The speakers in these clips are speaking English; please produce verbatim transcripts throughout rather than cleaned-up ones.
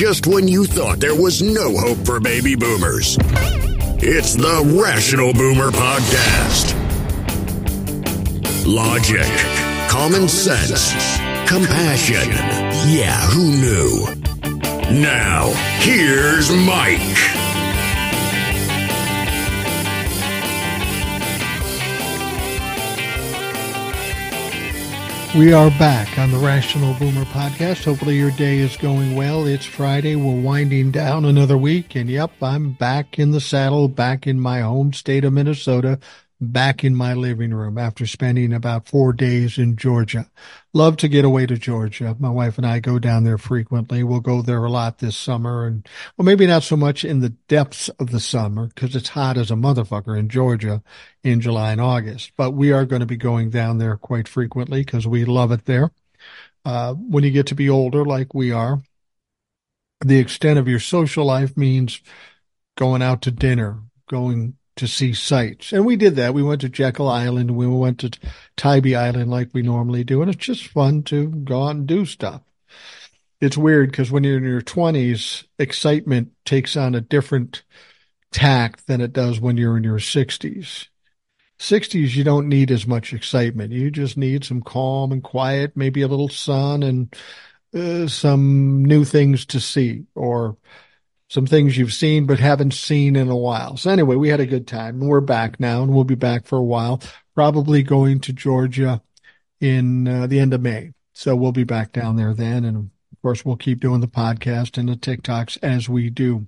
just when you thought there was no hope for baby boomers. It's the Rational Boomer Podcast. Logic, common sense, compassion. Yeah, who knew? Now, here's Mike. We are back on the Rational Boomer Podcast. Hopefully your day is going well. It's Friday. We're winding down another week. And yep, I'm back in the saddle, back in my home state of Minnesota, back in my living room after spending about four days in Georgia. Love to get away to Georgia. My wife and I go down there frequently. We'll go there a lot this summer. And well, maybe not so much in the depths of the summer because it's hot as a motherfucker in Georgia in July and August. But we are going to be going down there quite frequently because we love it there. Uh, when you get to be older like we are, the extent of your social life means going out to dinner, going to see sights. And we did that. We went to Jekyll Island. We went to Tybee Island like we normally do. And it's just fun to go out and do stuff. It's weird because when you're in your twenties, excitement takes on a different tack than it does when you're in your sixties. sixties, you don't need as much excitement. You just need some calm and quiet, maybe a little sun and uh, some new things to see or some things you've seen but haven't seen in a while. So anyway, we had a good time and we're back now and we'll be back for a while, probably going to Georgia in uh, the end of May. So we'll be back down there then. And of course, we'll keep doing the podcast and the TikToks as we do.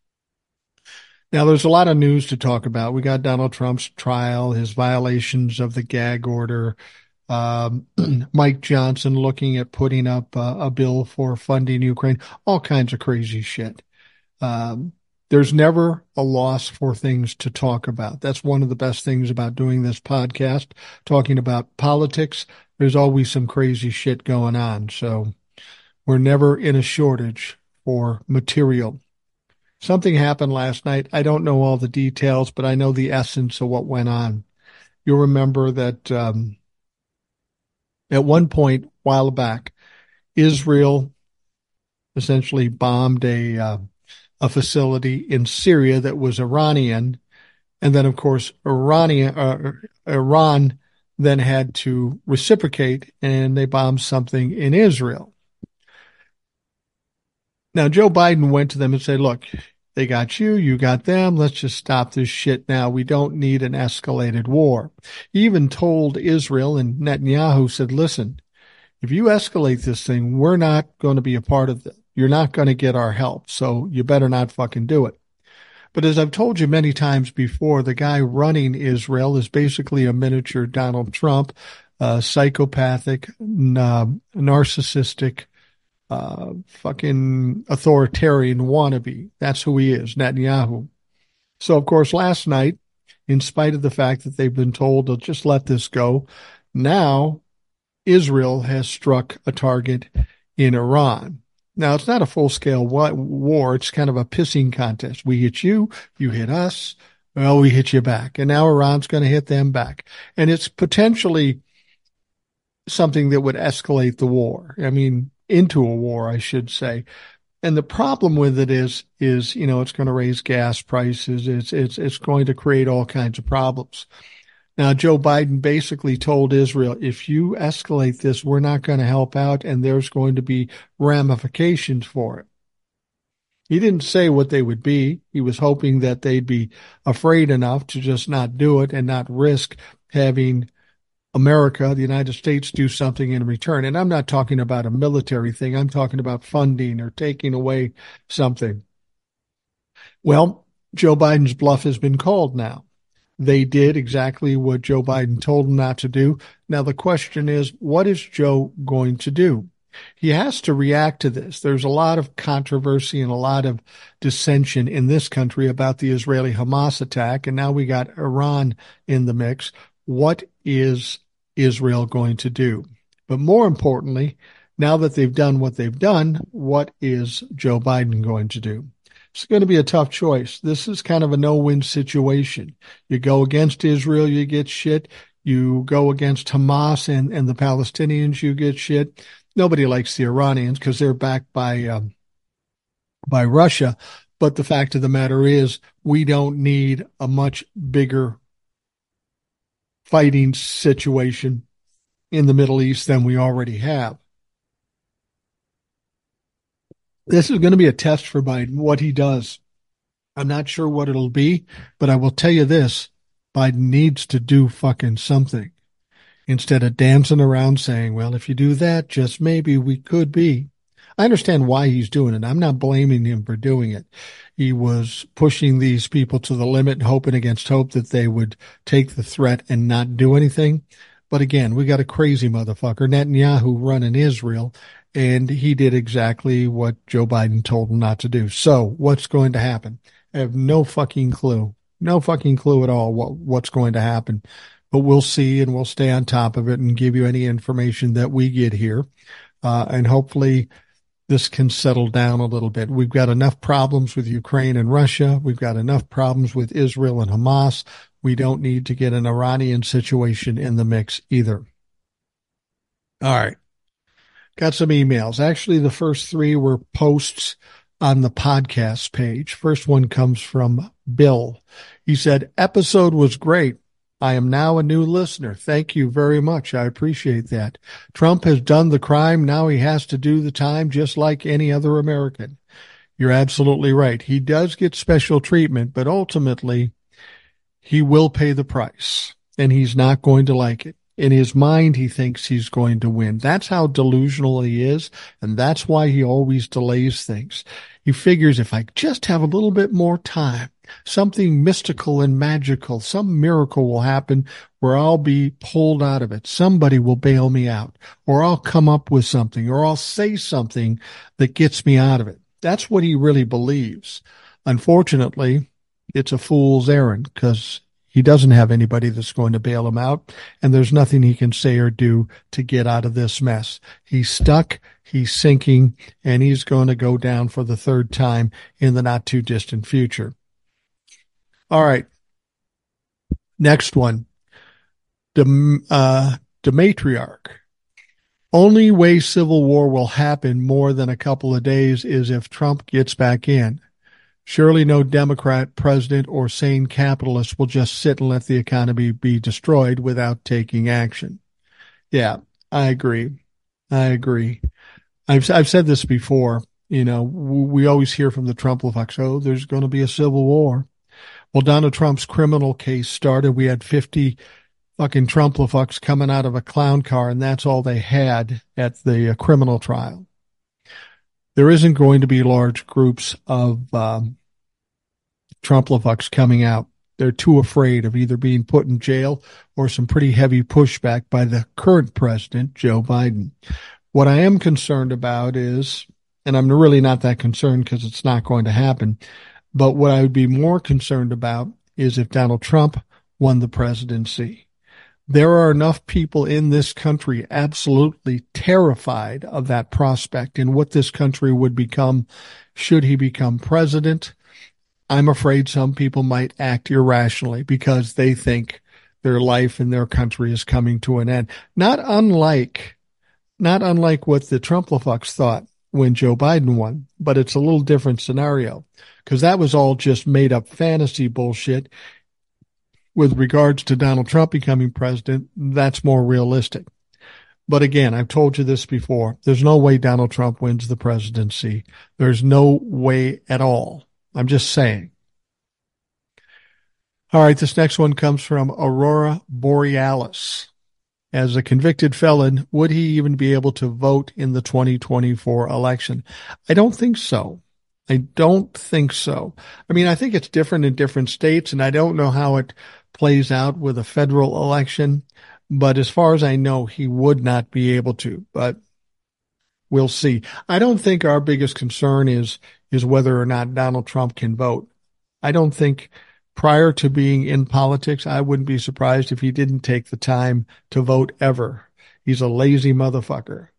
Now, there's a lot of news to talk about. We got Donald Trump's trial, his violations of the gag order, um, Mike Johnson looking at putting up uh, a bill for funding Ukraine, all kinds of crazy shit. Um, there's never a loss for things to talk about. That's one of the best things about doing this podcast, talking about politics. There's always some crazy shit going on. So we're never in a shortage for material. Something happened last night. I don't know all the details, but I know the essence of what went on. You'll remember that um, at one point, a while back, Israel essentially bombed a uh, a facility in Syria that was Iranian. And then, of course, Iranian, uh, Iran then had to reciprocate and they bombed something in Israel. Now, Joe Biden went to them and said, look, they got you, you got them. Let's just stop this shit now. We don't need an escalated war. He even told Israel, and Netanyahu said, listen, if you escalate this thing, we're not going to be a part of it. You're not going to get our help, so you better not fucking do it. But as I've told you many times before, the guy running Israel is basically a miniature Donald Trump, uh, psychopathic, uh, narcissistic, uh, fucking authoritarian wannabe. That's who he is, Netanyahu. So, of course, last night, in spite of the fact that they've been told to just let this go, now Israel has struck a target in Iran. Now, it's not a full-scale war. It's kind of a pissing contest. We hit you, you hit us, well, we hit you back. And now Iran's going to hit them back. And it's potentially something that would escalate the war. I mean, into a war, I should say. And the problem with it is, is, you know, it's going to raise gas prices. It's, it's, it's going to create all kinds of problems. Now, Joe Biden basically told Israel, if you escalate this, we're not going to help out, and there's going to be ramifications for it. He didn't say what they would be. He was hoping that they'd be afraid enough to just not do it and not risk having America, the United States, do something in return. And I'm not talking about a military thing. I'm talking about funding or taking away something. Well, Joe Biden's bluff has been called now. They did exactly what Joe Biden told them not to do. Now, the question is, what is Joe going to do? He has to react to this. There's a lot of controversy and a lot of dissension in this country about the Israeli-Hamas attack, and now we got Iran in the mix. What is Israel going to do? But more importantly, now that they've done what they've done, what is Joe Biden going to do? It's going to be a tough choice. This is kind of a no-win situation. You go against Israel, you get shit. You go against Hamas and, and the Palestinians, you get shit. Nobody likes the Iranians because they're backed by um, by Russia. But the fact of the matter is, we don't need a much bigger fighting situation in the Middle East than we already have. This is going to be a test for Biden, what he does. I'm not sure what it'll be, but I will tell you this, Biden needs to do fucking something instead of dancing around saying, well, if you do that, just maybe we could be. I understand why he's doing it. I'm not blaming him for doing it. He was pushing these people to the limit, hoping against hope that they would take the threat and not do anything. But again, we got a crazy motherfucker, Netanyahu, running Israel, and he did exactly what Joe Biden told him not to do. So what's going to happen? I have no fucking clue. No fucking clue at all what, what's going to happen. But we'll see, and we'll stay on top of it and give you any information that we get here. Uh, and hopefully this can settle down a little bit. We've got enough problems with Ukraine and Russia. We've got enough problems with Israel and Hamas. We don't need to get an Iranian situation in the mix either. All right. Got some emails. Actually, the first three were posts on the podcast page. First one comes from Bill. He said, episode was great. I am now a new listener. Thank you very much. I appreciate that. Trump has done the crime. Now he has to do the time just like any other American. You're absolutely right. He does get special treatment, but ultimately he will pay the price, and he's not going to like it. In his mind, he thinks he's going to win. That's how delusional he is, and that's why he always delays things. He figures if I just have a little bit more time, something mystical and magical, some miracle will happen where I'll be pulled out of it. Somebody will bail me out, or I'll come up with something, or I'll say something that gets me out of it. That's what he really believes. Unfortunately, it's a fool's errand because he doesn't have anybody that's going to bail him out, and there's nothing he can say or do to get out of this mess. He's stuck, he's sinking, and he's going to go down for the third time in the not too distant future. All right. Next one. Dem, uh, Demetriarch. Only way civil war will happen more than a couple of days is if Trump gets back in. Surely no Democrat president or sane capitalist will just sit and let the economy be destroyed without taking action. Yeah, I agree. I agree. I've I've said this before. You know, we always hear from the Trump-lefucks, oh, there's going to be a civil war. Well, Donald Trump's criminal case started. We had fifty fucking Trump-lefucks coming out of a clown car, and that's all they had at the uh, criminal trial. There isn't going to be large groups of um, Trump-lefucks coming out. They're too afraid of either being put in jail or some pretty heavy pushback by the current president, Joe Biden. What I am concerned about is, and I'm really not that concerned because it's not going to happen, but what I would be more concerned about is if Donald Trump won the presidency. There are enough people in this country absolutely terrified of that prospect and what this country would become should he become president. I'm afraid some people might act irrationally because they think their life in their country is coming to an end. Not unlike, not unlike what the Trump-lefucks thought when Joe Biden won, but it's a little different scenario because that was all just made up fantasy bullshit. With regards to Donald Trump becoming president, that's more realistic. But again, I've told you this before. There's no way Donald Trump wins the presidency. There's no way at all. I'm just saying. All right, this next one comes from Aurora Borealis. As a convicted felon, would he even be able to vote in the twenty twenty-four election? I don't think so. I don't think so. I mean, I think it's different in different states, and I don't know how it plays out with a federal election. But as far as I know, he would not be able to. But we'll see. I don't think our biggest concern is is whether or not Donald Trump can vote. I don't think prior to being in politics, I wouldn't be surprised if he didn't take the time to vote ever. He's a lazy motherfucker.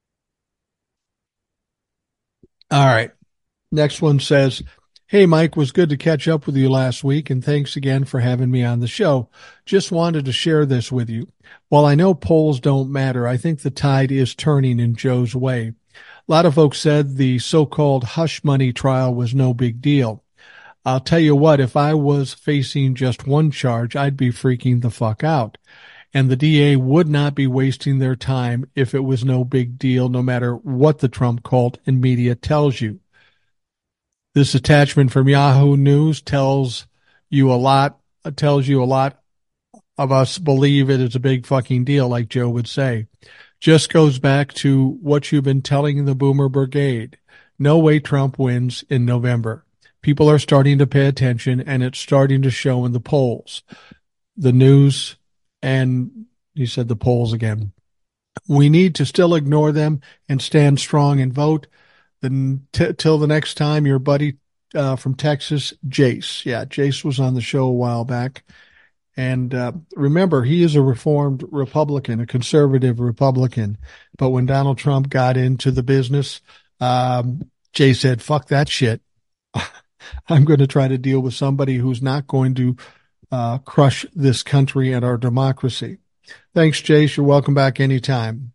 All right. Next one says, hey, Mike, was good to catch up with you last week, and thanks again for having me on the show. Just wanted to share this with you. While I know polls don't matter, I think the tide is turning in Joe's way. A lot of folks said the so-called hush money trial was no big deal. I'll tell you what, if I was facing just one charge, I'd be freaking the fuck out. And the D A would not be wasting their time if it was no big deal, no matter what the Trump cult and media tells you. This attachment from Yahoo News tells you a lot, tells you a lot of us believe it is a big fucking deal, like Joe would say. Just goes back to what you've been telling the Boomer Brigade. No way Trump wins in November. People are starting to pay attention, and it's starting to show in the polls. The news, and he said the polls again. We need to still ignore them and stand strong and vote. Then t- till the next time, your buddy uh, from Texas, Jace. Yeah, Jace was on the show a while back. And uh, remember, he is a reformed Republican, a conservative Republican. But when Donald Trump got into the business, um, Jay said, fuck that shit. I'm going to try to deal with somebody who's not going to uh, crush this country and our democracy. Thanks, Jace. You're welcome back anytime.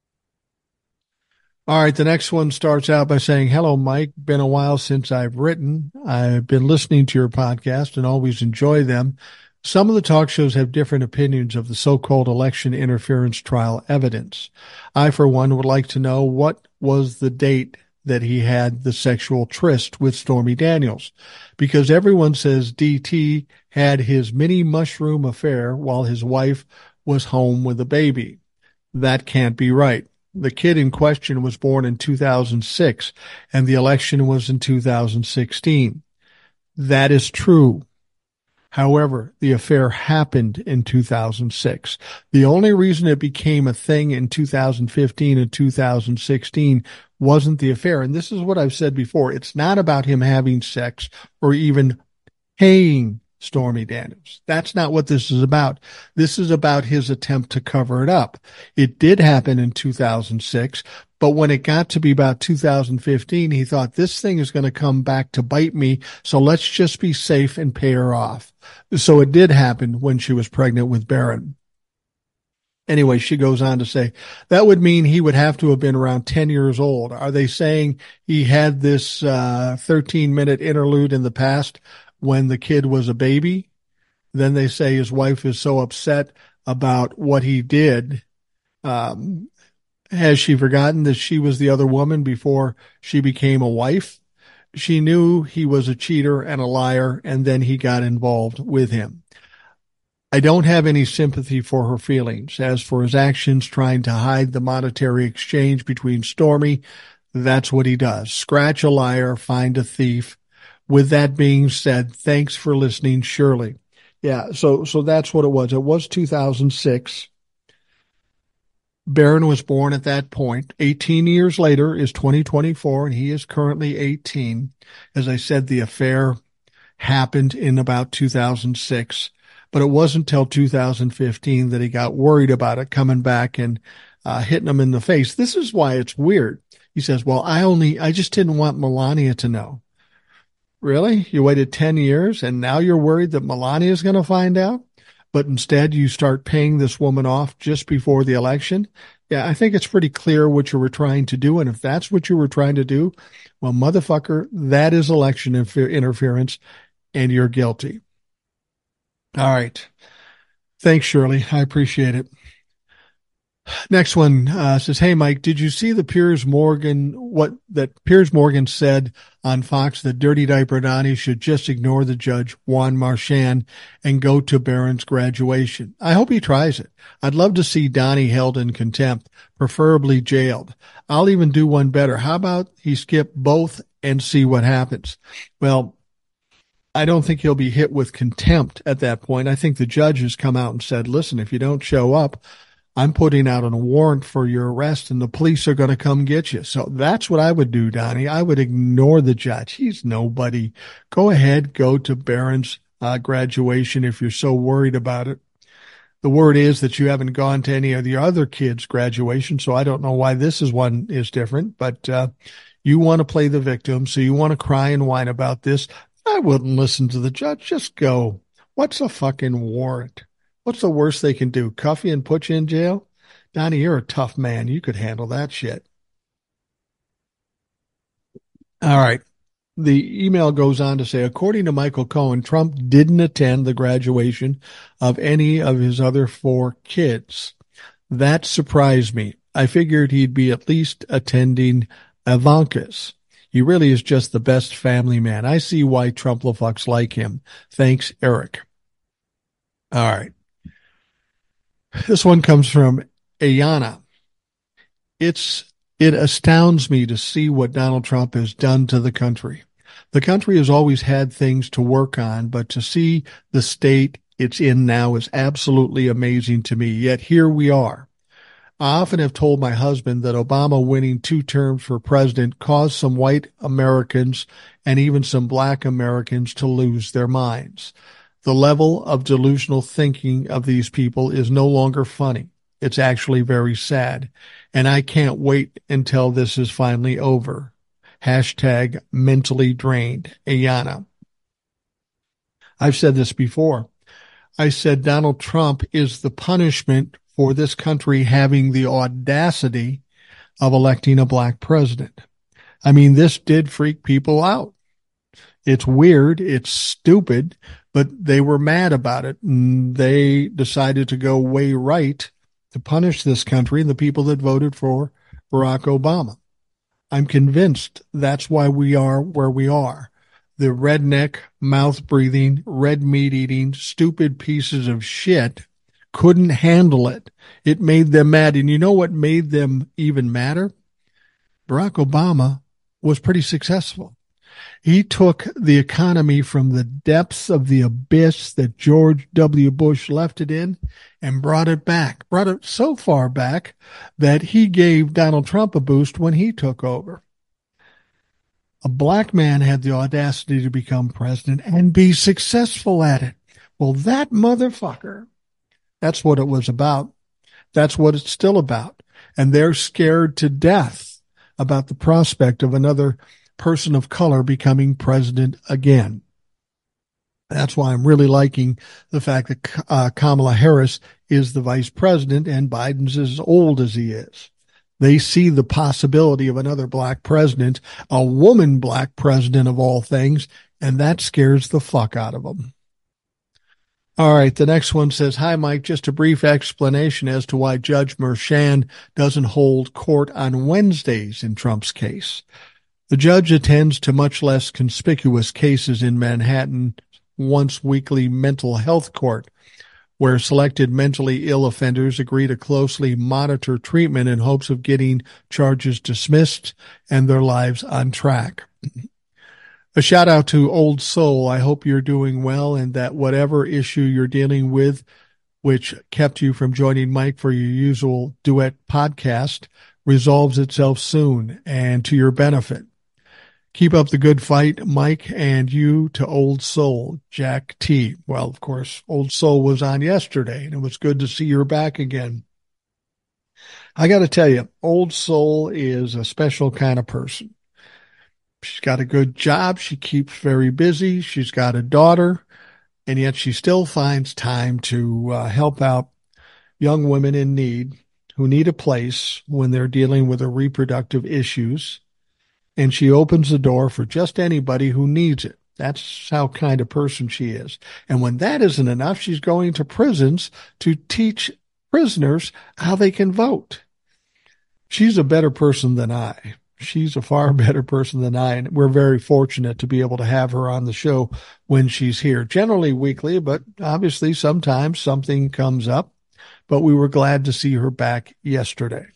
All right, the next one starts out by saying, hello, Mike. Been a while since I've written. I've been listening to your podcast and always enjoy them. Some of the talk shows have different opinions of the so-called election interference trial evidence. I, for one, would like to know what was the date that he had the sexual tryst with Stormy Daniels, because everyone says D T had his mini mushroom affair while his wife was home with a baby. That can't be right. The kid in question was born in two thousand six, and the election was in two thousand sixteen. That is true. However, the affair happened in two thousand six. The only reason it became a thing in two thousand fifteen and two thousand sixteen wasn't the affair. And this is what I've said before. It's not about him having sex or even paying Stormy Daniels. That's not what this is about. This is about his attempt to cover it up. It did happen in two thousand six, but when it got to be about two thousand fifteen, he thought this thing is going to come back to bite me, so let's just be safe and pay her off. So it did happen when she was pregnant with Barron. Anyway, she goes on to say, that would mean he would have to have been around ten years old. Are they saying he had this uh thirteen-minute interlude in the past when the kid was a baby? Then they say his wife is so upset about what he did. Um, has she forgotten that she was the other woman before she became a wife? She knew he was a cheater and a liar, and then he got involved with him. I don't have any sympathy for her feelings. As for his actions trying to hide the monetary exchange between Stormy, that's what he does. Scratch a liar, find a thief. With that being said, thanks for listening, Shirley. Yeah, so so that's what it was. It was two thousand six. Barron was born at that point. eighteen years later is twenty twenty-four, and he is currently eighteen. As I said, the affair happened in about two thousand six, but it wasn't until two thousand fifteen that he got worried about it coming back and uh, hitting him in the face. This is why it's weird. He says, well, I only, I just didn't want Melania to know. Really? You waited ten years and now you're worried that Melania is going to find out? But instead you start paying this woman off just before the election? Yeah, I think it's pretty clear what you were trying to do. And if that's what you were trying to do, well, motherfucker, that is election infer- interference and you're guilty. All right. Thanks, Shirley. I appreciate it. Next one uh, says, hey, Mike, did you see the Piers Morgan, what that Piers Morgan said on Fox that Dirty Diaper Donnie should just ignore the judge, Juan Marchand, and go to Barron's graduation? I hope he tries it. I'd love to see Donnie held in contempt, preferably jailed. I'll even do one better. How about he skip both and see what happens? Well, I don't think he'll be hit with contempt at that point. I think the judge has come out and said, listen, if you don't show up, I'm putting out a warrant for your arrest and the police are going to come get you. So that's what I would do, Donnie. I would ignore the judge. He's nobody. Go ahead, go to Barron's uh, graduation if you're so worried about it. The word is that you haven't gone to any of the other kids' graduation, so I don't know why this is one is different, but uh, you want to play the victim, so you want to cry and whine about this. I wouldn't listen to the judge. Just go. What's a fucking warrant? What's the worst they can do? Cuff you and put you in jail? Donnie, you're a tough man. You could handle that shit. All right. The email goes on to say, according to Michael Cohen, Trump didn't attend the graduation of any of his other four kids. That surprised me. I figured he'd be at least attending Ivanka's. He really is just the best family man. I see why Trump fucks like him. Thanks, Eric. All right. This one comes from Ayana. It's It astounds me to see what Donald Trump has done to the country. The country has always had things to work on, but to see the state it's in now is absolutely amazing to me. Yet here we are. I often have told my husband that Obama winning two terms for president caused some white Americans and even some black Americans to lose their minds. The level of delusional thinking of these people is no longer funny. It's actually very sad. And I can't wait until this is finally over. Hashtag mentally drained. Ayana. I've said this before. I said Donald Trump is the punishment for this country having the audacity of electing a black president. I mean, this did freak people out. It's weird. It's stupid, but they were mad about it. And they decided to go way right to punish this country and the people that voted for Barack Obama. I'm convinced that's why we are where we are. The redneck, mouth-breathing, red meat-eating, stupid pieces of shit couldn't handle it. It made them mad. And you know what made them even madder? Barack Obama was pretty successful. He took the economy from the depths of the abyss that George W. Bush left it in and brought it back, brought it so far back that he gave Donald Trump a boost when he took over. A black man had the audacity to become president and be successful at it. Well, that motherfucker, that's what it was about. That's what it's still about. And they're scared to death about the prospect of another person of color becoming president again. That's why I'm really liking the fact that uh, Kamala Harris is the vice president and Biden's as old as he is. They see the possibility of another black president, a woman black president of all things, and that scares the fuck out of them. All right, the next one says, hi, Mike, just a brief explanation as to why Judge Merchan doesn't hold court on Wednesdays in Trump's case. The judge attends to much less conspicuous cases in Manhattan once weekly mental health court, where selected mentally ill offenders agree to closely monitor treatment in hopes of getting charges dismissed and their lives on track. A shout out to Old Soul. I hope you're doing well and that whatever issue you're dealing with, which kept you from joining Mike for your usual duet podcast, resolves itself soon and to your benefit. Keep up the good fight, Mike, and you to Old Soul, Jack T. Well, of course, Old Soul was on yesterday, and it was good to see her back again. I got to tell you, Old Soul is a special kind of person. She's got a good job. She keeps very busy. She's got a daughter, and yet she still finds time to uh, help out young women in need who need a place when they're dealing with their reproductive issues. And she opens the door for just anybody who needs it. That's how kind of person she is. And when that isn't enough, she's going to prisons to teach prisoners how they can vote. She's a better person than I. She's a far better person than I, and we're very fortunate to be able to have her on the show when she's here, generally weekly, but obviously sometimes something comes up. But we were glad to see her back yesterday.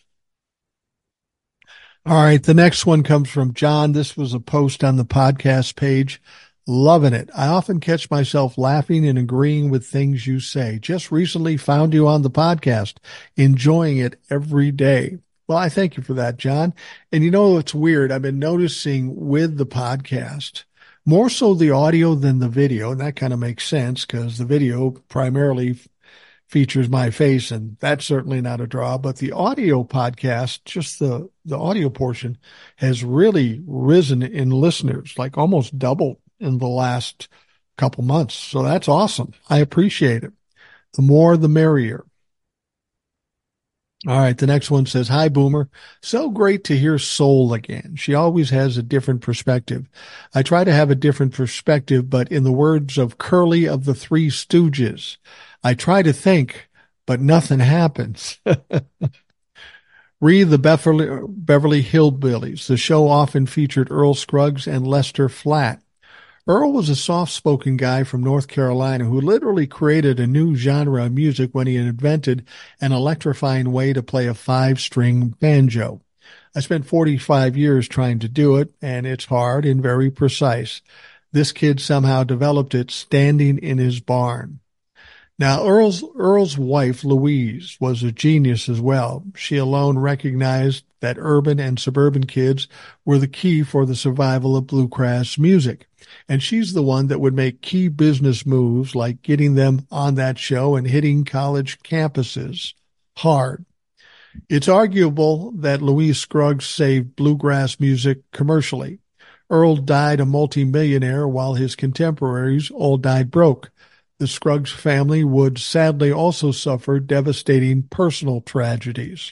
All right, the next one comes from John. This was a post on the podcast page. Loving it. I often catch myself laughing and agreeing with things you say. Just recently found you on the podcast, enjoying it every day. Well, I thank you for that, John. And you know, it's weird. I've been noticing with the podcast, more so the audio than the video. And that kind of makes sense because the video primarily features my face, and that's certainly not a draw. But the audio podcast, just the, the audio portion, has really risen in listeners, like almost doubled in the last couple months. So that's awesome. I appreciate it. The more, the merrier. All right, the next one says, "Hi, Boomer. So great to hear Soul again. She always has a different perspective. I try to have a different perspective, but in the words of Curly of the Three Stooges, I try to think, but nothing happens." Read the Beverly, Beverly Hillbillies. The show often featured Earl Scruggs and Lester Flatt. Earl was a soft-spoken guy from North Carolina who literally created a new genre of music when he invented an electrifying way to play a five-string banjo. I spent forty-five years trying to do it, and it's hard and very precise. This kid somehow developed it standing in his barn. Now, Earl's, Earl's wife, Louise, was a genius as well. She alone recognized that urban and suburban kids were the key for the survival of bluegrass music. And she's the one that would make key business moves like getting them on that show and hitting college campuses hard. It's arguable that Louise Scruggs saved bluegrass music commercially. Earl died a multimillionaire while his contemporaries all died broke. The Scruggs family would sadly also suffer devastating personal tragedies.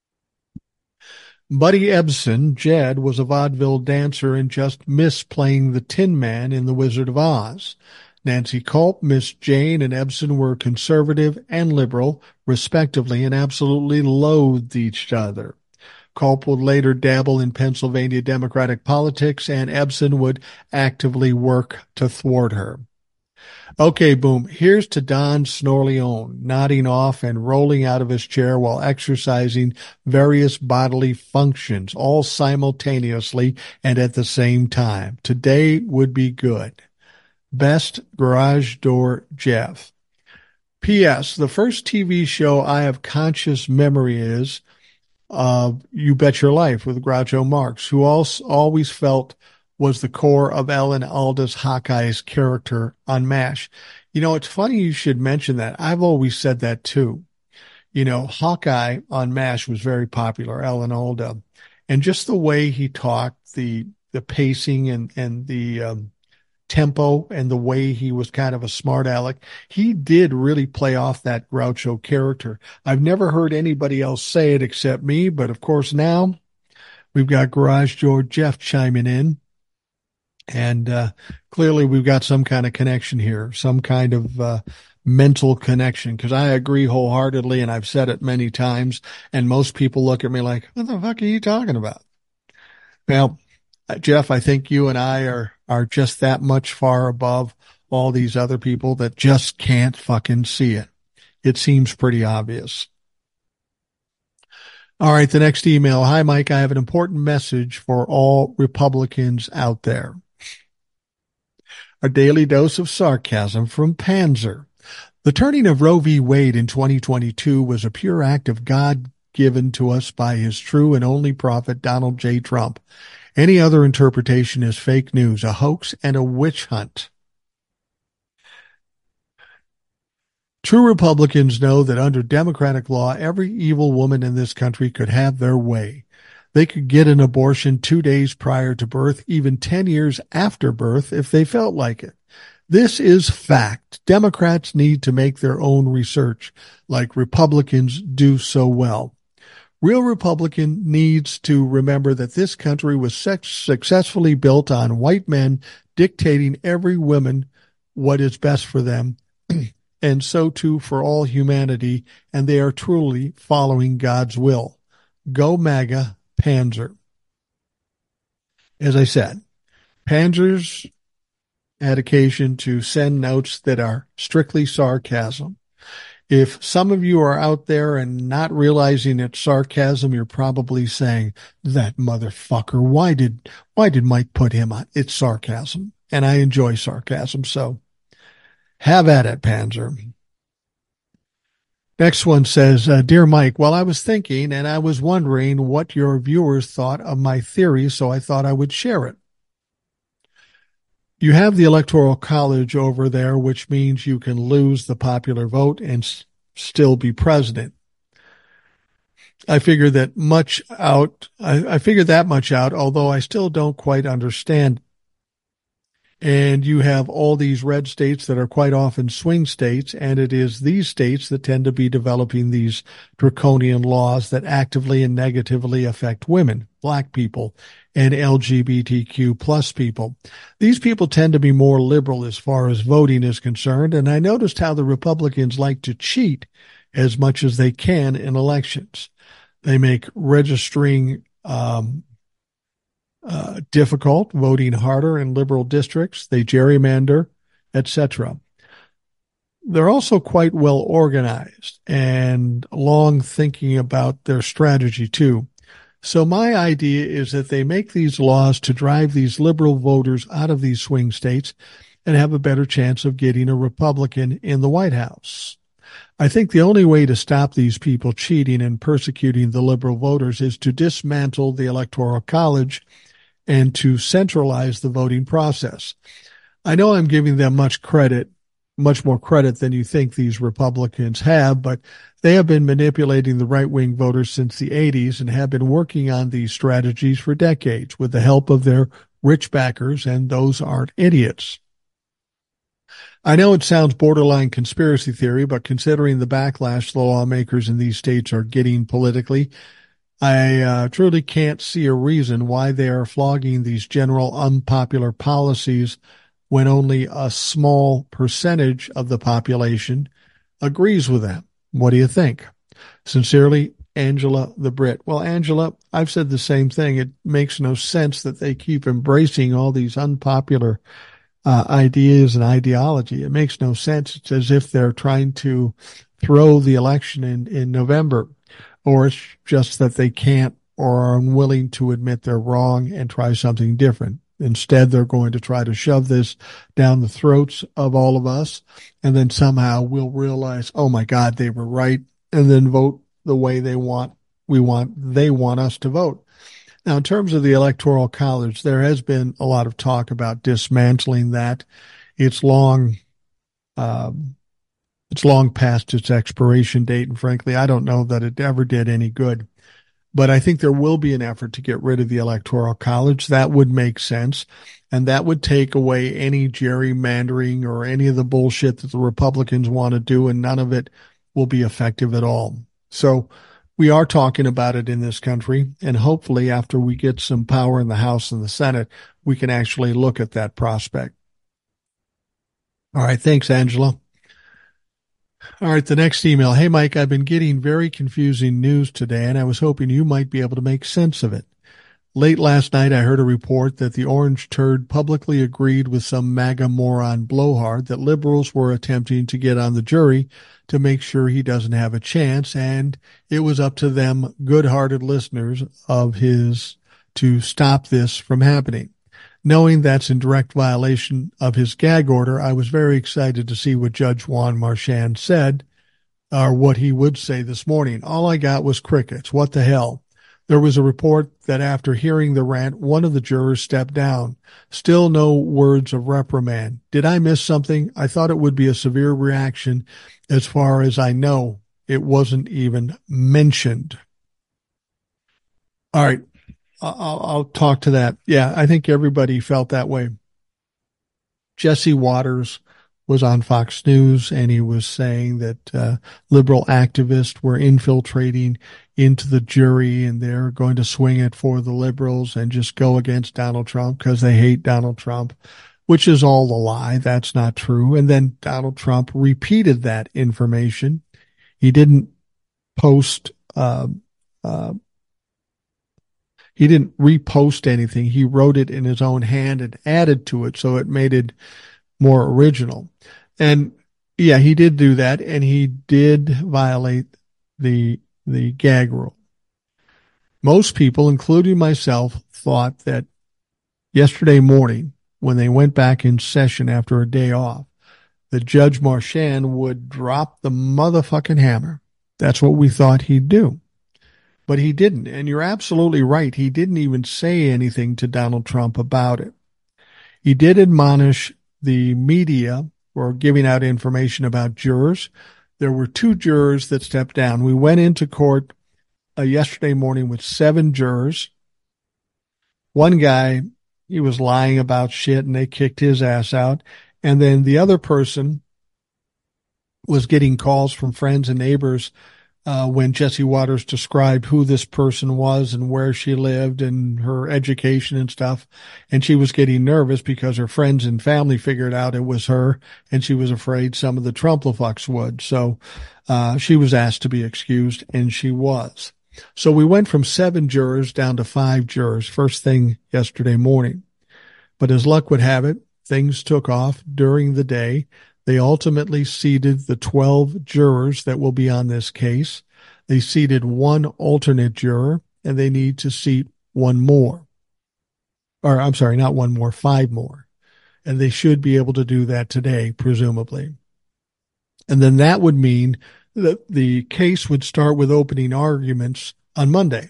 Buddy Ebsen, Jed, was a vaudeville dancer and just missed playing the Tin Man in The Wizard of Oz. Nancy Culp, Miss Jane, and Ebsen were conservative and liberal, respectively, and absolutely loathed each other. Culp would later dabble in Pennsylvania Democratic politics, and Ebsen would actively work to thwart her. Okay, boom. Here's to Don Snorleone, nodding off and rolling out of his chair while exercising various bodily functions, all simultaneously and at the same time. Today would be good. Best Garage Door Jeff. P S. The first T V show I have conscious memory is uh, You Bet Your Life with Groucho Marx, who also always felt was the core of Ellen Aldous Hawkeye's character on MASH. You know, it's funny you should mention that. I've always said that too. You know, Hawkeye on MASH was very popular, Alan Alda. And just the way he talked, the the pacing and, and the um, tempo and the way he was kind of a smart aleck, he did really play off that Groucho character. I've never heard anybody else say it except me, but of course now we've got Garage Door Jeff chiming in. And uh, clearly we've got some kind of connection here, some kind of uh, mental connection, because I agree wholeheartedly, and I've said it many times, and most people look at me like, what the fuck are you talking about? Well, Jeff, I think you and I are, are just that much far above all these other people that just can't fucking see it. It seems pretty obvious. All right, the next email. Hi, Mike. I have an important message for all Republicans out there. A daily dose of sarcasm from Panzer. The turning of Roe v. Wade in twenty twenty-two was a pure act of God given to us by his true and only prophet, Donald J. Trump. Any other interpretation is fake news, a hoax, and a witch hunt. True Republicans know that under Democratic law, every evil woman in this country could have their way. They could get an abortion two days prior to birth, even ten years after birth, if they felt like it. This is fact. Democrats need to make their own research, like Republicans do so well. Real Republican needs to remember that this country was successfully built on white men dictating every woman what is best for them, and so too for all humanity, and they are truly following God's will. Go MAGA, Panzer. As I said, Panzer's had occasion to send notes that are strictly sarcasm. If some of you are out there and not realizing it's sarcasm, you're probably saying, that motherfucker, why did, why did Mike put him on? It's sarcasm. And I enjoy sarcasm. So have at it, Panzer. Next one says, uh, Dear Mike, well, I was thinking and I was wondering what your viewers thought of my theory, so I thought I would share it. You have the Electoral College over there, which means you can lose the popular vote and s- still be president. I figure that much out. I, I figured that much out, although I still don't quite understand And you have all these red states that are quite often swing states, and it is these states that tend to be developing these draconian laws that actively and negatively affect women, black people, and L G B T Q plus people. These people tend to be more liberal as far as voting is concerned, and I noticed how the Republicans like to cheat as much as they can in elections. They make registering um, uh, difficult, voting harder in liberal districts. They gerrymander, et cetera. They're also quite well organized and long thinking about their strategy too. So my idea is that they make these laws to drive these liberal voters out of these swing states and have a better chance of getting a Republican in the White House. I think the only way to stop these people cheating and persecuting the liberal voters is to dismantle the Electoral College and to centralize the voting process. I know I'm giving them much credit, much more credit than you think these Republicans have, but they have been manipulating the right-wing voters since the eighties and have been working on these strategies for decades with the help of their rich backers, and those aren't idiots. I know it sounds borderline conspiracy theory, but considering the backlash the lawmakers in these states are getting politically, I uh, truly can't see a reason why they are flogging these general unpopular policies when only a small percentage of the population agrees with them. What do you think? Sincerely, Angela the Brit. Well, Angela, I've said the same thing. It makes no sense that they keep embracing all these unpopular uh, ideas and ideology. It makes no sense. It's as if they're trying to throw the election in, in November, or it's just that they can't or are unwilling to admit they're wrong and try something different. Instead, they're going to try to shove this down the throats of all of us, and then somehow we'll realize, oh my God, they were right, and then vote the way they want, we want, they want us to vote. Now, in terms of the Electoral College, there has been a lot of talk about dismantling that. It's long, um, it's long past its expiration date, and frankly, I don't know that it ever did any good. But I think there will be an effort to get rid of the Electoral College. That would make sense. And that would take away any gerrymandering or any of the bullshit that the Republicans want to do, and none of it will be effective at all. So we are talking about it in this country. And hopefully after we get some power in the House and the Senate, we can actually look at that prospect. All right. Thanks, Angela. All right, the next email. Hey, Mike, I've been getting very confusing news today, and I was hoping you might be able to make sense of it. Late last night, I heard a report that the orange turd publicly agreed with some MAGA moron blowhard that liberals were attempting to get on the jury to make sure he doesn't have a chance, and it was up to them good-hearted listeners of his to stop this from happening. Knowing that's in direct violation of his gag order, I was very excited to see what Judge Juan Marchand said, or what he would say this morning. All I got was crickets. What the hell? There was a report that after hearing the rant, one of the jurors stepped down. Still no words of reprimand. Did I miss something? I thought it would be a severe reaction. As far as I know, it wasn't even mentioned. All right. I'll, I'll talk to that. Yeah, I think everybody felt that way. Jesse Waters was on Fox News, and he was saying that uh, liberal activists were infiltrating into the jury, and they're going to swing it for the liberals and just go against Donald Trump because they hate Donald Trump, which is all a lie. That's not true. And then Donald Trump repeated that information. He didn't post uh, uh He didn't repost anything. He wrote it in his own hand and added to it, so it made it more original. And yeah, he did do that, and he did violate the the gag rule. Most people, including myself, thought that yesterday morning, when they went back in session after a day off, that Judge Marchand would drop the motherfucking hammer. That's what we thought he'd do. But he didn't. And you're absolutely right. He didn't even say anything to Donald Trump about it. He did admonish the media for giving out information about jurors. There were two jurors that stepped down. We went into court uh, yesterday morning with seven jurors. One guy he was lying about shit and they kicked his ass out. And then the other person was getting calls from friends and neighbors uh, when Jesse Waters described who this person was and where she lived and her education and stuff. And she was getting nervous because her friends and family figured out it was her, and she was afraid some of the Trumplafucks would. So uh, she was asked to be excused, and she was. So we went from seven jurors down to five jurors first thing yesterday morning. But as luck would have it, things took off during the day. They ultimately seated the twelve jurors that will be on this case. They seated one alternate juror, and they need to seat one more. Or, I'm sorry, not one more, five more. And they should be able to do that today, presumably. And then that would mean that the case would start with opening arguments on Monday,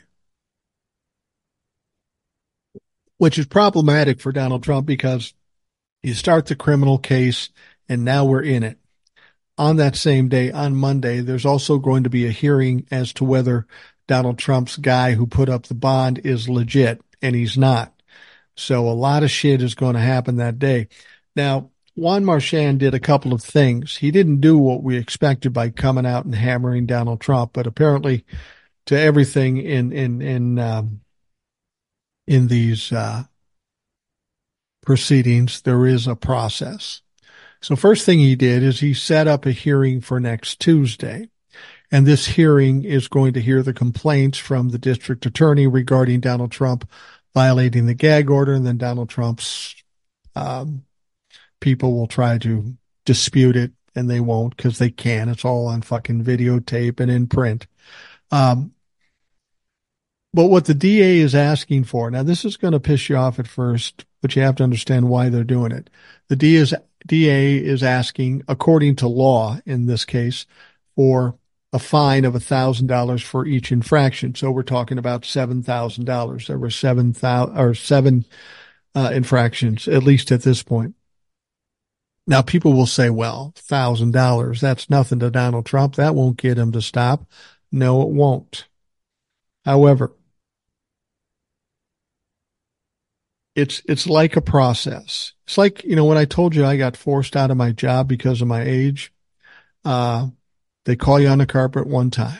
which is problematic for Donald Trump because you start the criminal case and now we're in it. On that same day, on Monday, there's also going to be a hearing as to whether Donald Trump's guy who put up the bond is legit, and he's not. So a lot of shit is going to happen that day. Now, Juan Marchand did a couple of things. He didn't do what we expected by coming out and hammering Donald Trump, but apparently to everything in, in, in, um, in these, uh, proceedings, there is a process. So first thing he did is he set up a hearing for next Tuesday. And this hearing is going to hear the complaints from the district attorney regarding Donald Trump violating the gag order. And then Donald Trump's um, people will try to dispute it, and they won't because they can. It's all on fucking videotape and in print. Um, but what the D A is asking for, now this is going to piss you off at first, but you have to understand why they're doing it. The D A is D A is asking, according to law in this case, for a fine of one thousand dollars for each infraction. So we're talking about seven thousand dollars. There were seven thousand or seven uh, infractions, at least at this point. Now, people will say, well, one thousand dollars, that's nothing to Donald Trump. That won't get him to stop. No, it won't. However, It's it's like a process. It's like, you know, when I told you I got forced out of my job because of my age, uh, they call you on the carpet one time.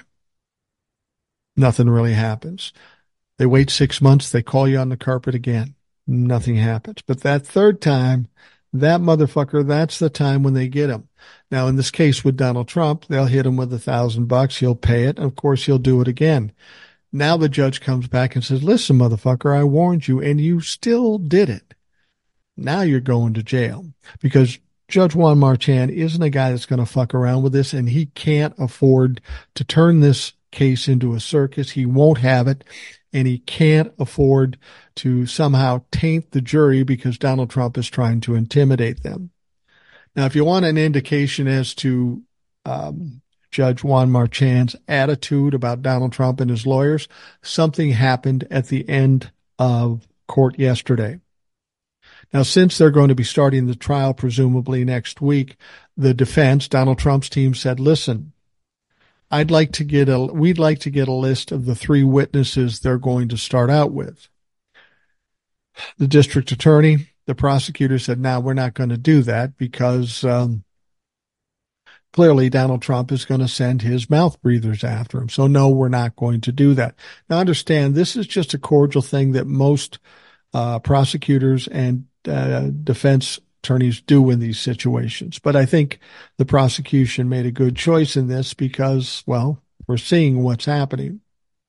Nothing really happens. They wait six months. They call you on the carpet again. Nothing happens. But that third time, that motherfucker, that's the time when they get him. Now, in this case with Donald Trump, they'll hit him with a thousand bucks. He'll pay it. Of course, he'll do it again. Now the judge comes back and says, listen, motherfucker, I warned you, and you still did it. Now you're going to jail because Judge Juan Marchand isn't a guy that's going to fuck around with this, and he can't afford to turn this case into a circus. He won't have it, and he can't afford to somehow taint the jury because Donald Trump is trying to intimidate them. Now, if you want an indication as to um Judge Juan Marchand's attitude about Donald Trump and his lawyers, something happened at the end of court yesterday. Now, since they're going to be starting the trial presumably next week, the defense, Donald Trump's team, said, listen, I'd like to get a, we'd like to get a list of the three witnesses they're going to start out with. The district attorney, the prosecutor said, no, we're not going to do that because, um, clearly, Donald Trump is going to send his mouth breathers after him. So, no, we're not going to do that. Now, understand, this is just a cordial thing that most uh, prosecutors and uh, defense attorneys do in these situations. But I think the prosecution made a good choice in this because, well, we're seeing what's happening.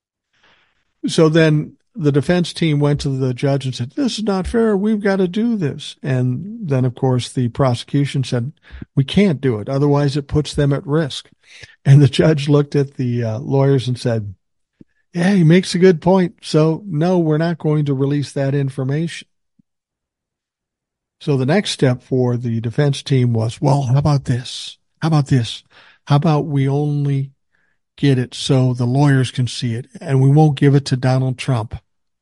So then the defense team went to the judge and said, this is not fair. We've got to do this. And then, of course, the prosecution said, we can't do it. Otherwise, it puts them at risk. And the judge looked at the uh, lawyers and said, yeah, he makes a good point. So, no, we're not going to release that information. So the next step for the defense team was, well, how about this? How about this? How about we only get it so the lawyers can see it, and we won't give it to Donald Trump?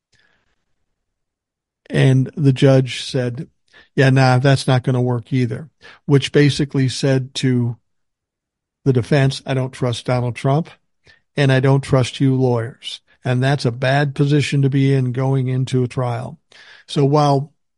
And the judge said, yeah, nah, that's not going to work either, which basically said to the defense, I don't trust Donald Trump, and I don't trust you lawyers. And that's a bad position to be in going into a trial. So while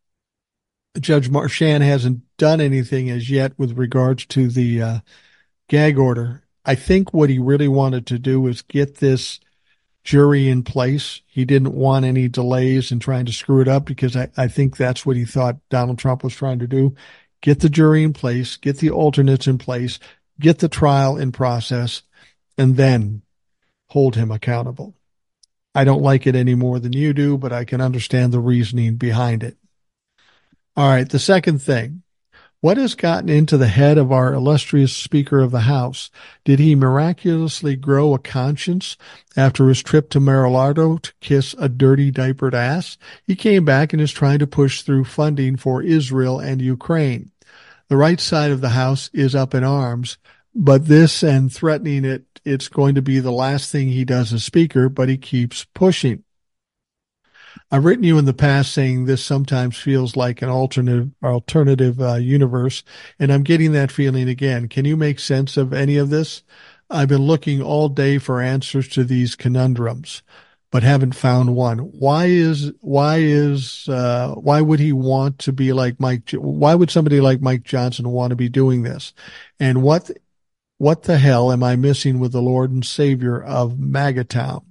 Judge Marchand hasn't done anything as yet with regards to the uh, gag order. I think what he really wanted to do is get this jury in place. He didn't want any delays in trying to screw it up, because I, I think that's what he thought Donald Trump was trying to do. Get the jury in place, get the alternates in place, get the trial in process, and then hold him accountable. I don't like it any more than you do, but I can understand the reasoning behind it. All right, the second thing. What has gotten into the head of our illustrious Speaker of the House? Did he miraculously grow a conscience after his trip to Mar-a-Lago to kiss a dirty diapered ass? He came back and is trying to push through funding for Israel and Ukraine. The right side of the House is up in arms, but this and threatening it, it's going to be the last thing he does as Speaker, but he keeps pushing. I've written you in the past saying this sometimes feels like an alternative alternative uh, universe, and I'm getting that feeling again. Can you make sense of any of this? I've been looking all day for answers to these conundrums, but haven't found one. Why is why is uh, why would he want to be like Mike? Why would somebody like Mike Johnson want to be doing this? And what what the hell am I missing with the Lord and Savior of MAGA Town?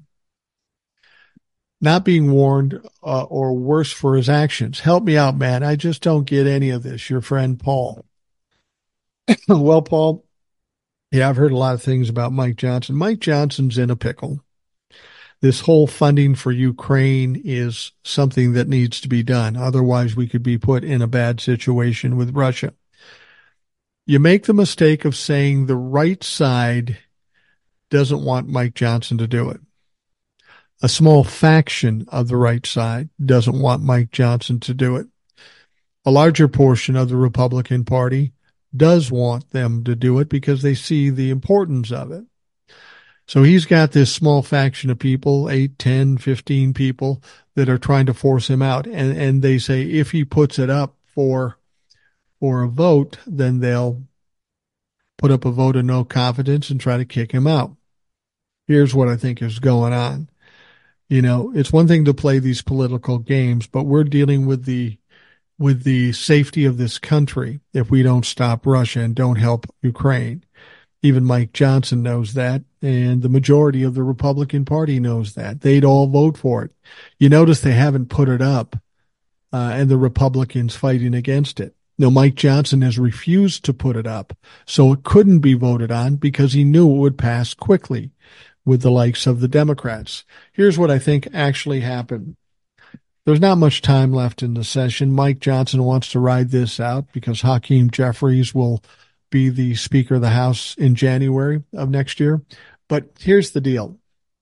Not being warned uh, or worse for his actions. Help me out, man. I just don't get any of this. Your friend, Paul. Well, Paul, yeah, I've heard a lot of things about Mike Johnson. Mike Johnson's in a pickle. This whole funding for Ukraine is something that needs to be done. Otherwise, we could be put in a bad situation with Russia. You make the mistake of saying the right side doesn't want Mike Johnson to do it. A small faction of the right side doesn't want Mike Johnson to do it. A larger portion of the Republican Party does want them to do it because they see the importance of it. So he's got this small faction of people, eight, ten, fifteen people that are trying to force him out. And, and they say if he puts it up for, for a vote, then they'll put up a vote of no confidence and try to kick him out. Here's what I think is going on. You know, it's one thing to play these political games, but we're dealing with the with the safety of this country if we don't stop Russia and don't help Ukraine. Even Mike Johnson knows that, and the majority of the Republican Party knows that. They'd all vote for it. You notice they haven't put it up, uh, and the Republicans fighting against it. No, Mike Johnson has refused to put it up, so it couldn't be voted on because he knew it would pass quickly with the likes of the Democrats. Here's what I think actually happened. There's not much time left in the session. Mike Johnson wants to ride this out because Hakeem Jeffries will be the Speaker of the House in January of next year. But here's the deal.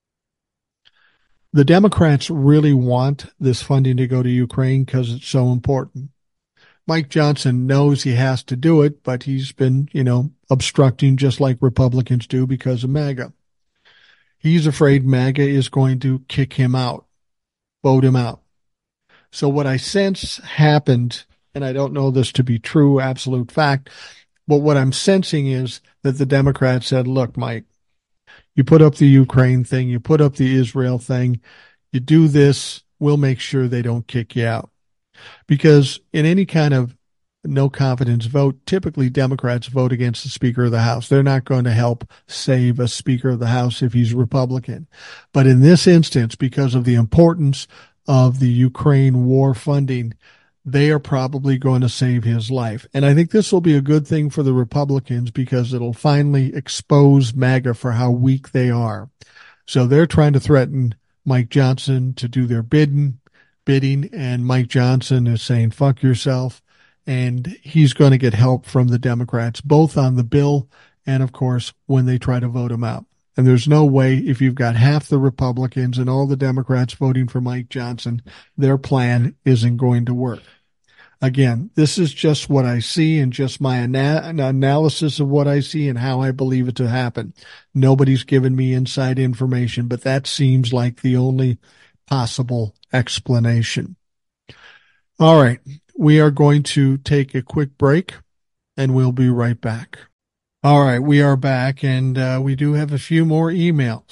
The Democrats really want this funding to go to Ukraine because it's so important. Mike Johnson knows he has to do it, but he's been, you know, obstructing just like Republicans do because of MAGA. He's afraid MAGA is going to kick him out, vote him out. So what I sense happened, and I don't know this to be true, absolute fact, but what I'm sensing is that the Democrats said, look, Mike, you put up the Ukraine thing, you put up the Israel thing, you do this, we'll make sure they don't kick you out. Because in any kind of no confidence vote, typically Democrats vote against the Speaker of the House. They're not going to help save a Speaker of the House if he's Republican. But in this instance, because of the importance of the Ukraine war funding, they are probably going to save his life. And I think this will be a good thing for the Republicans because it'll finally expose MAGA for how weak they are. So they're trying to threaten Mike Johnson to do their bidding, bidding, and Mike Johnson is saying, fuck yourself. And he's going to get help from the Democrats, both on the bill and, of course, when they try to vote him out. And there's no way, if you've got half the Republicans and all the Democrats voting for Mike Johnson, their plan isn't going to work. Again, this is just what I see and just my ana- analysis of what I see and how I believe it to happen. Nobody's given me inside information, but that seems like the only possible explanation. All right. We are going to take a quick break, and we'll be right back. All right, we are back, and uh, we do have a few more emails.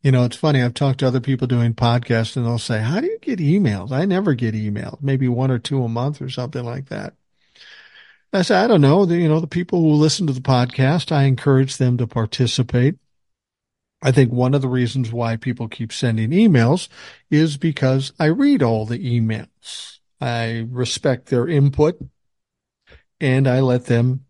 You know, it's funny. I've talked to other people doing podcasts and they'll say, how do you get emails? I never get emails, maybe one or two a month or something like that. I say, I don't know. The, you know, the people who listen to the podcast, I encourage them to participate. I think one of the reasons why people keep sending emails is because I read all the emails. I respect their input and I let them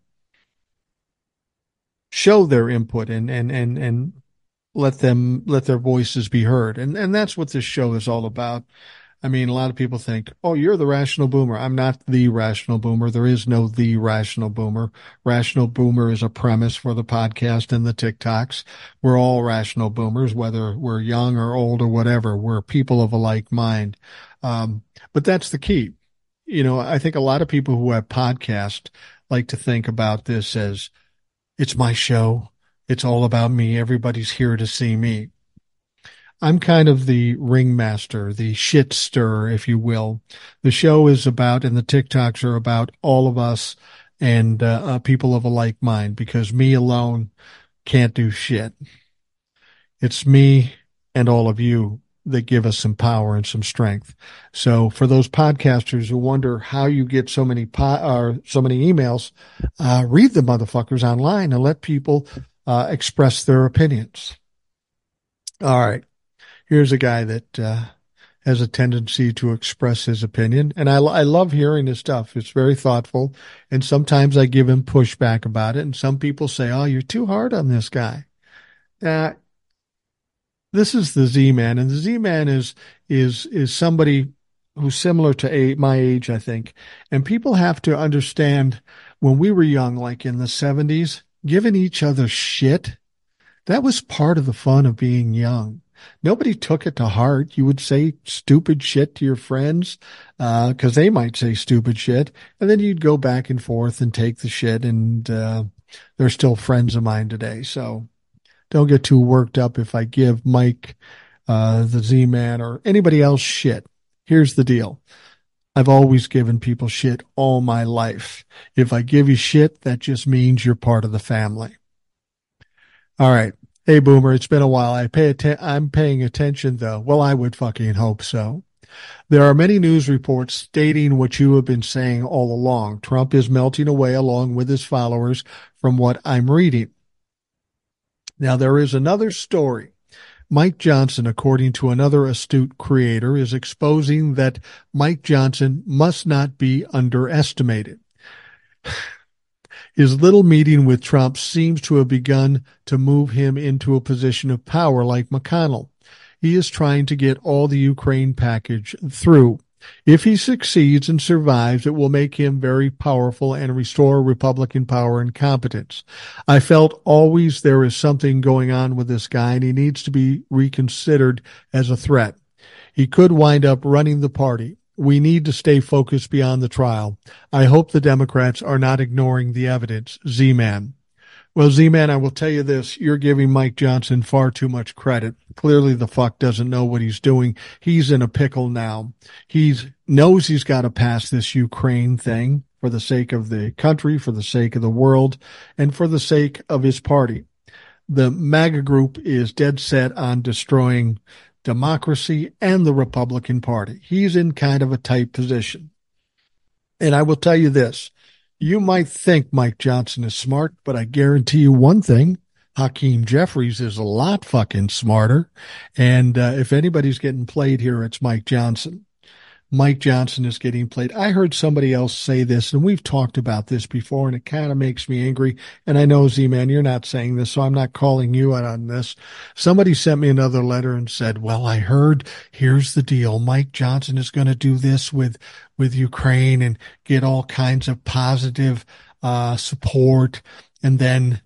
show their input and, and, and, and let them, let their voices be heard. And, and that's what this show is all about. I mean, a lot of people think, oh, you're the rational boomer. I'm not the rational boomer. There is no the rational boomer. Rational boomer is a premise for the podcast and the TikToks. We're all rational boomers, whether we're young or old or whatever. We're people of a like mind. Um, but that's the key. You know, I think a lot of people who have podcasts like to think about this as it's my show. It's all about me. Everybody's here to see me. I'm kind of the ringmaster, the shit stirrer, if you will. The show is about, and the TikToks are about all of us and uh, uh, people of a like mind, because me alone can't do shit. It's me and all of you that give us some power and some strength. So for those podcasters who wonder how you get so many po- or so many emails, uh, read the motherfuckers online and let people uh, express their opinions. All right. Here's a guy that uh, has a tendency to express his opinion, and I, I love hearing his stuff. It's very thoughtful, and sometimes I give him pushback about it, and some people say, oh, you're too hard on this guy. Uh, this is the Z-Man, and the Z-Man is is is somebody who's similar to a, my age, I think, and people have to understand when we were young, like in the seventies, giving each other shit, that was part of the fun of being young. Nobody took it to heart. You would say stupid shit to your friends uh, because they might say stupid shit. And then you'd go back and forth and take the shit. And uh, they're still friends of mine today. So don't get too worked up if I give Mike, uh, the Z-Man, or anybody else shit. Here's the deal. I've always given people shit all my life. If I give you shit, that just means you're part of the family. All right. Hey, Boomer, it's been a while. I pay atten- I'm paying attention, though. Well, I would fucking hope so. There are many news reports stating what you have been saying all along. Trump is melting away along with his followers from what I'm reading. Now, there is another story. Mike Johnson, according to another astute creator, is exposing that Mike Johnson must not be underestimated. His little meeting with Trump seems to have begun to move him into a position of power like McConnell. He is trying to get all the Ukraine package through. If he succeeds and survives, it will make him very powerful and restore Republican power and competence. I felt always there is something going on with this guy, and he needs to be reconsidered as a threat. He could wind up running the party. We need to stay focused beyond the trial. I hope the Democrats are not ignoring the evidence. Z-Man. Well, Z-Man, I will tell you this. You're giving Mike Johnson far too much credit. Clearly the fuck doesn't know what he's doing. He's in a pickle now. He knows he's got to pass this Ukraine thing for the sake of the country, for the sake of the world, and for the sake of his party. The MAGA group is dead set on destroying democracy and the Republican Party. He's in kind of a tight position. And I will tell you this. You might think Mike Johnson is smart, but I guarantee you one thing. Hakeem Jeffries is a lot fucking smarter. And uh, if anybody's getting played here, it's Mike Johnson. Mike Johnson is getting played. I heard somebody else say this, and we've talked about this before, and it kind of makes me angry. And I know, Z-Man, you're not saying this, so I'm not calling you out on this. Somebody sent me another letter and said, well, I heard, here's the deal. Mike Johnson is going to do this with, with Ukraine and get all kinds of positive uh, support. And then,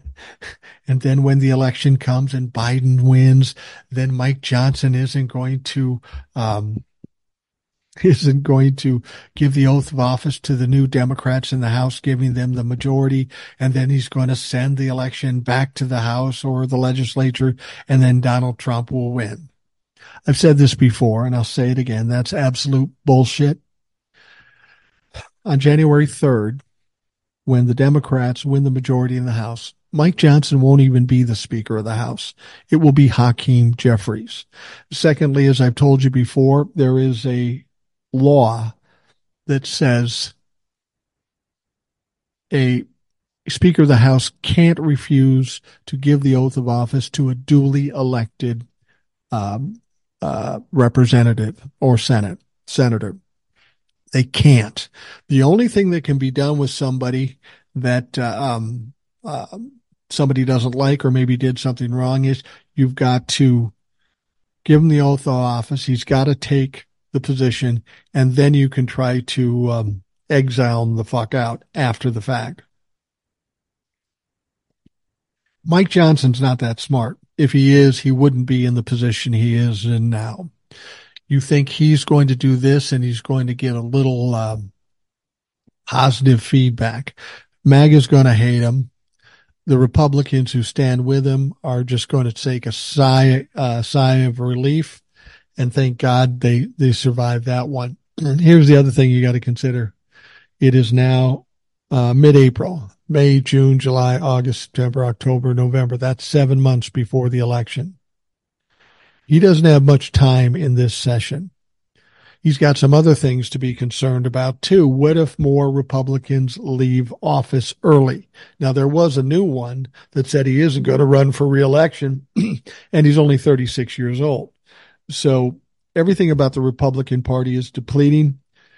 and then when the election comes and Biden wins, then Mike Johnson isn't going to, um, isn't going to give the oath of office to the new Democrats in the House, giving them the majority, and then he's going to send the election back to the House or the legislature, and then Donald Trump will win. I've said this before, and I'll say it again. That's absolute bullshit. On January third, when the Democrats win the majority in the House, Mike Johnson won't even be the Speaker of the House. It will be Hakeem Jeffries. Secondly, as I've told you before, there is a law that says a Speaker of the House can't refuse to give the oath of office to a duly elected um, uh, representative or Senate senator. They can't. The only thing that can be done with somebody that uh, um, uh, somebody doesn't like or maybe did something wrong is you've got to give him the oath of office. He's got to take the position, and then you can try to um, exile him the fuck out after the fact. Mike Johnson's not that smart. If he is, he wouldn't be in the position he is in now. You think he's going to do this and he's going to get a little um, positive feedback. MAGA's going to hate him. The Republicans who stand with him are just going to take a sigh, uh, sigh of relief and thank God they, they survived that one. And here's the other thing you got to consider. It is now uh, mid-April, May, June, July, August, September, October, November. That's seven months before the election. He doesn't have much time in this session. He's got some other things to be concerned about, too. What if more Republicans leave office early? Now, there was a new one that said he isn't going to run for re-election, and he's only thirty-six years old. So everything about the Republican Party is depleting.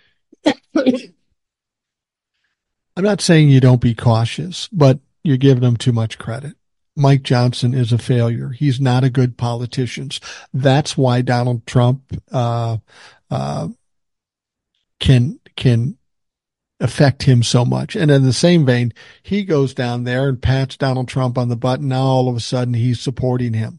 I'm not saying you don't be cautious, but you're giving them too much credit. Mike Johnson is a failure. He's not a good politician. That's why Donald Trump uh, uh, can can affect him so much. And in the same vein, he goes down there and pats Donald Trump on the butt, and now all of a sudden he's supporting him.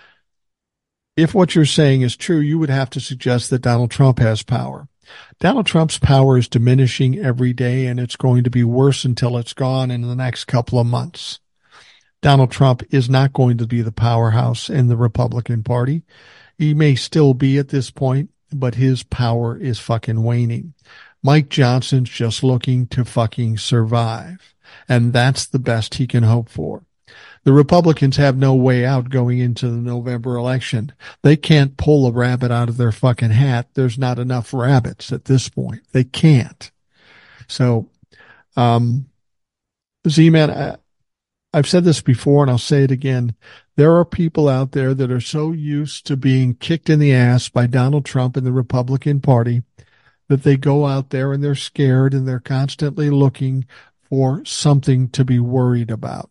If what you're saying is true, you would have to suggest that Donald Trump has power. Donald Trump's power is diminishing every day, and it's going to be worse until it's gone in the next couple of months. Donald Trump is not going to be the powerhouse in the Republican Party. He may still be at this point, but his power is fucking waning. Mike Johnson's just looking to fucking survive, and that's the best he can hope for. The Republicans have no way out going into the November election. They can't pull a rabbit out of their fucking hat. There's not enough rabbits at this point. They can't. So, um, Z-Man, I, I've said this before and I'll say it again. There are people out there that are so used to being kicked in the ass by Donald Trump and the Republican Party that they go out there and they're scared and they're constantly looking for something to be worried about.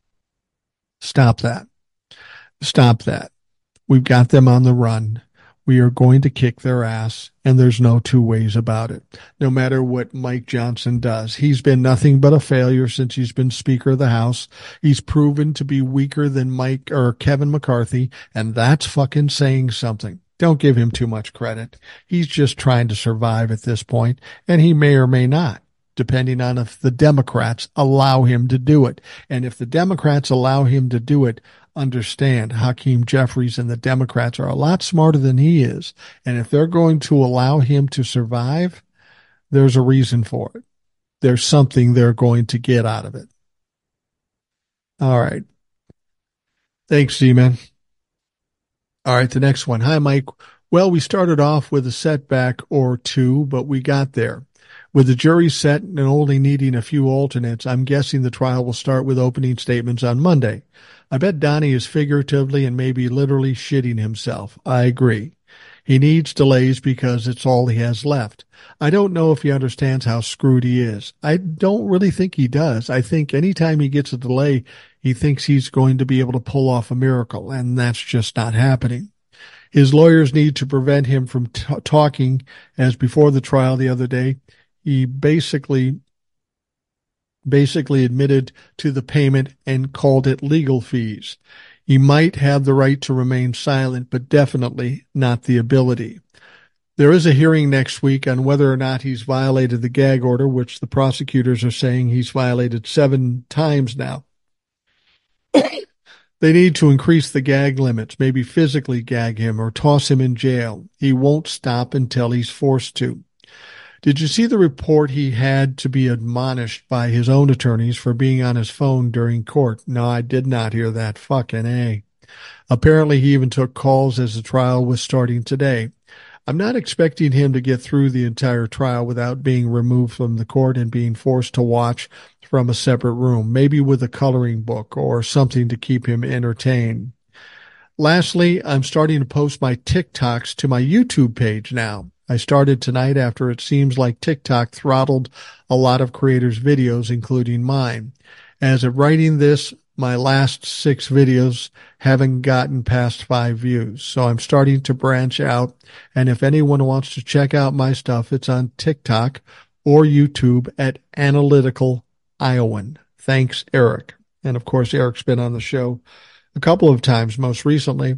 Stop that. Stop that. We've got them on the run. We are going to kick their ass, and there's no two ways about it. No matter what Mike Johnson does. He's been nothing but a failure since he's been Speaker of the House. He's proven to be weaker than Mike or Kevin McCarthy, and that's fucking saying something. Don't give him too much credit. He's just trying to survive at this point, and he may or may not, depending on if the Democrats allow him to do it. And if the Democrats allow him to do it, understand Hakeem Jeffries and the Democrats are a lot smarter than he is. And if they're going to allow him to survive, there's a reason for it. There's something they're going to get out of it. All right. Thanks, Z-Man. All right, the next one. Hi, Mike. Well, we started off with a setback or two, but we got there. With the jury set and only needing a few alternates, I'm guessing the trial will start with opening statements on Monday. I bet Donnie is figuratively and maybe literally shitting himself. I agree. He needs delays because it's all he has left. I don't know if he understands how screwed he is. I don't really think he does. I think anytime he gets a delay, he thinks he's going to be able to pull off a miracle, and that's just not happening. His lawyers need to prevent him from t- talking, as before the trial the other day, he basically basically admitted to the payment and called it legal fees. He might have the right to remain silent, but definitely not the ability. There is a hearing next week on whether or not he's violated the gag order, which the prosecutors are saying he's violated seven times now. They need to increase the gag limits, maybe physically gag him or toss him in jail. He won't stop until he's forced to. Did you see the report he had to be admonished by his own attorneys for being on his phone during court? No, I did not hear that. Fucking A. Apparently, he even took calls as the trial was starting today. I'm not expecting him to get through the entire trial without being removed from the court and being forced to watch from a separate room, maybe with a coloring book or something to keep him entertained. Lastly, I'm starting to post my TikToks to my YouTube page now. I started tonight after it seems like TikTok throttled a lot of creators' videos, including mine. As of writing this, my last six videos haven't gotten past five views, so I'm starting to branch out, and if anyone wants to check out my stuff, it's on TikTok or YouTube at Analytical Iowan. Thanks, Eric. And of course, Eric's been on the show a couple of times, most recently.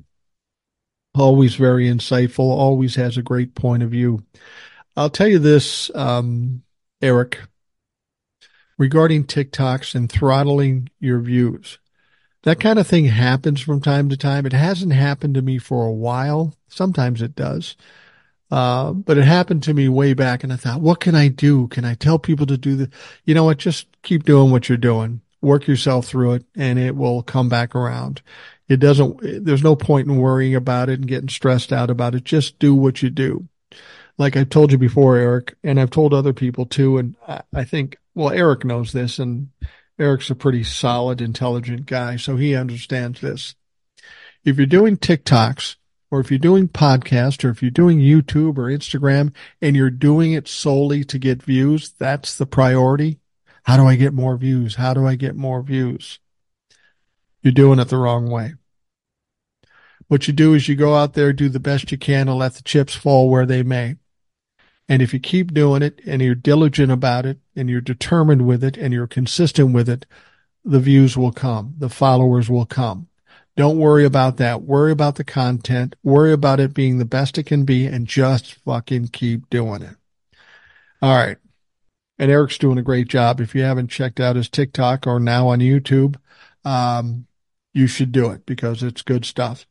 Always very insightful, always has a great point of view. I'll tell you this, um, Eric, regarding TikToks and throttling your views. That kind of thing happens from time to time. It hasn't happened to me for a while. Sometimes it does. Uh, but it happened to me way back, and I thought, what can I do? Can I tell people to do this? You know what? Just keep doing what you're doing. Work yourself through it, and it will come back around. It doesn't, there's no point in worrying about it and getting stressed out about it. Just do what you do. Like I've told you before, Eric, and I've told other people too, and I, I think, well, Eric knows this, and Eric's a pretty solid, intelligent guy, so he understands this. If you're doing TikToks, or if you're doing podcasts, or if you're doing YouTube or Instagram, and you're doing it solely to get views, that's the priority. How do I get more views? How do I get more views? You're doing it the wrong way. What you do is you go out there, do the best you can, and let the chips fall where they may. And if you keep doing it, and you're diligent about it, and you're determined with it, and you're consistent with it, the views will come. The followers will come. Don't worry about that. Worry about the content. Worry about it being the best it can be, and just fucking keep doing it. All right. And Eric's doing a great job. If you haven't checked out his TikTok or now on YouTube, um, you should do it because it's good stuff.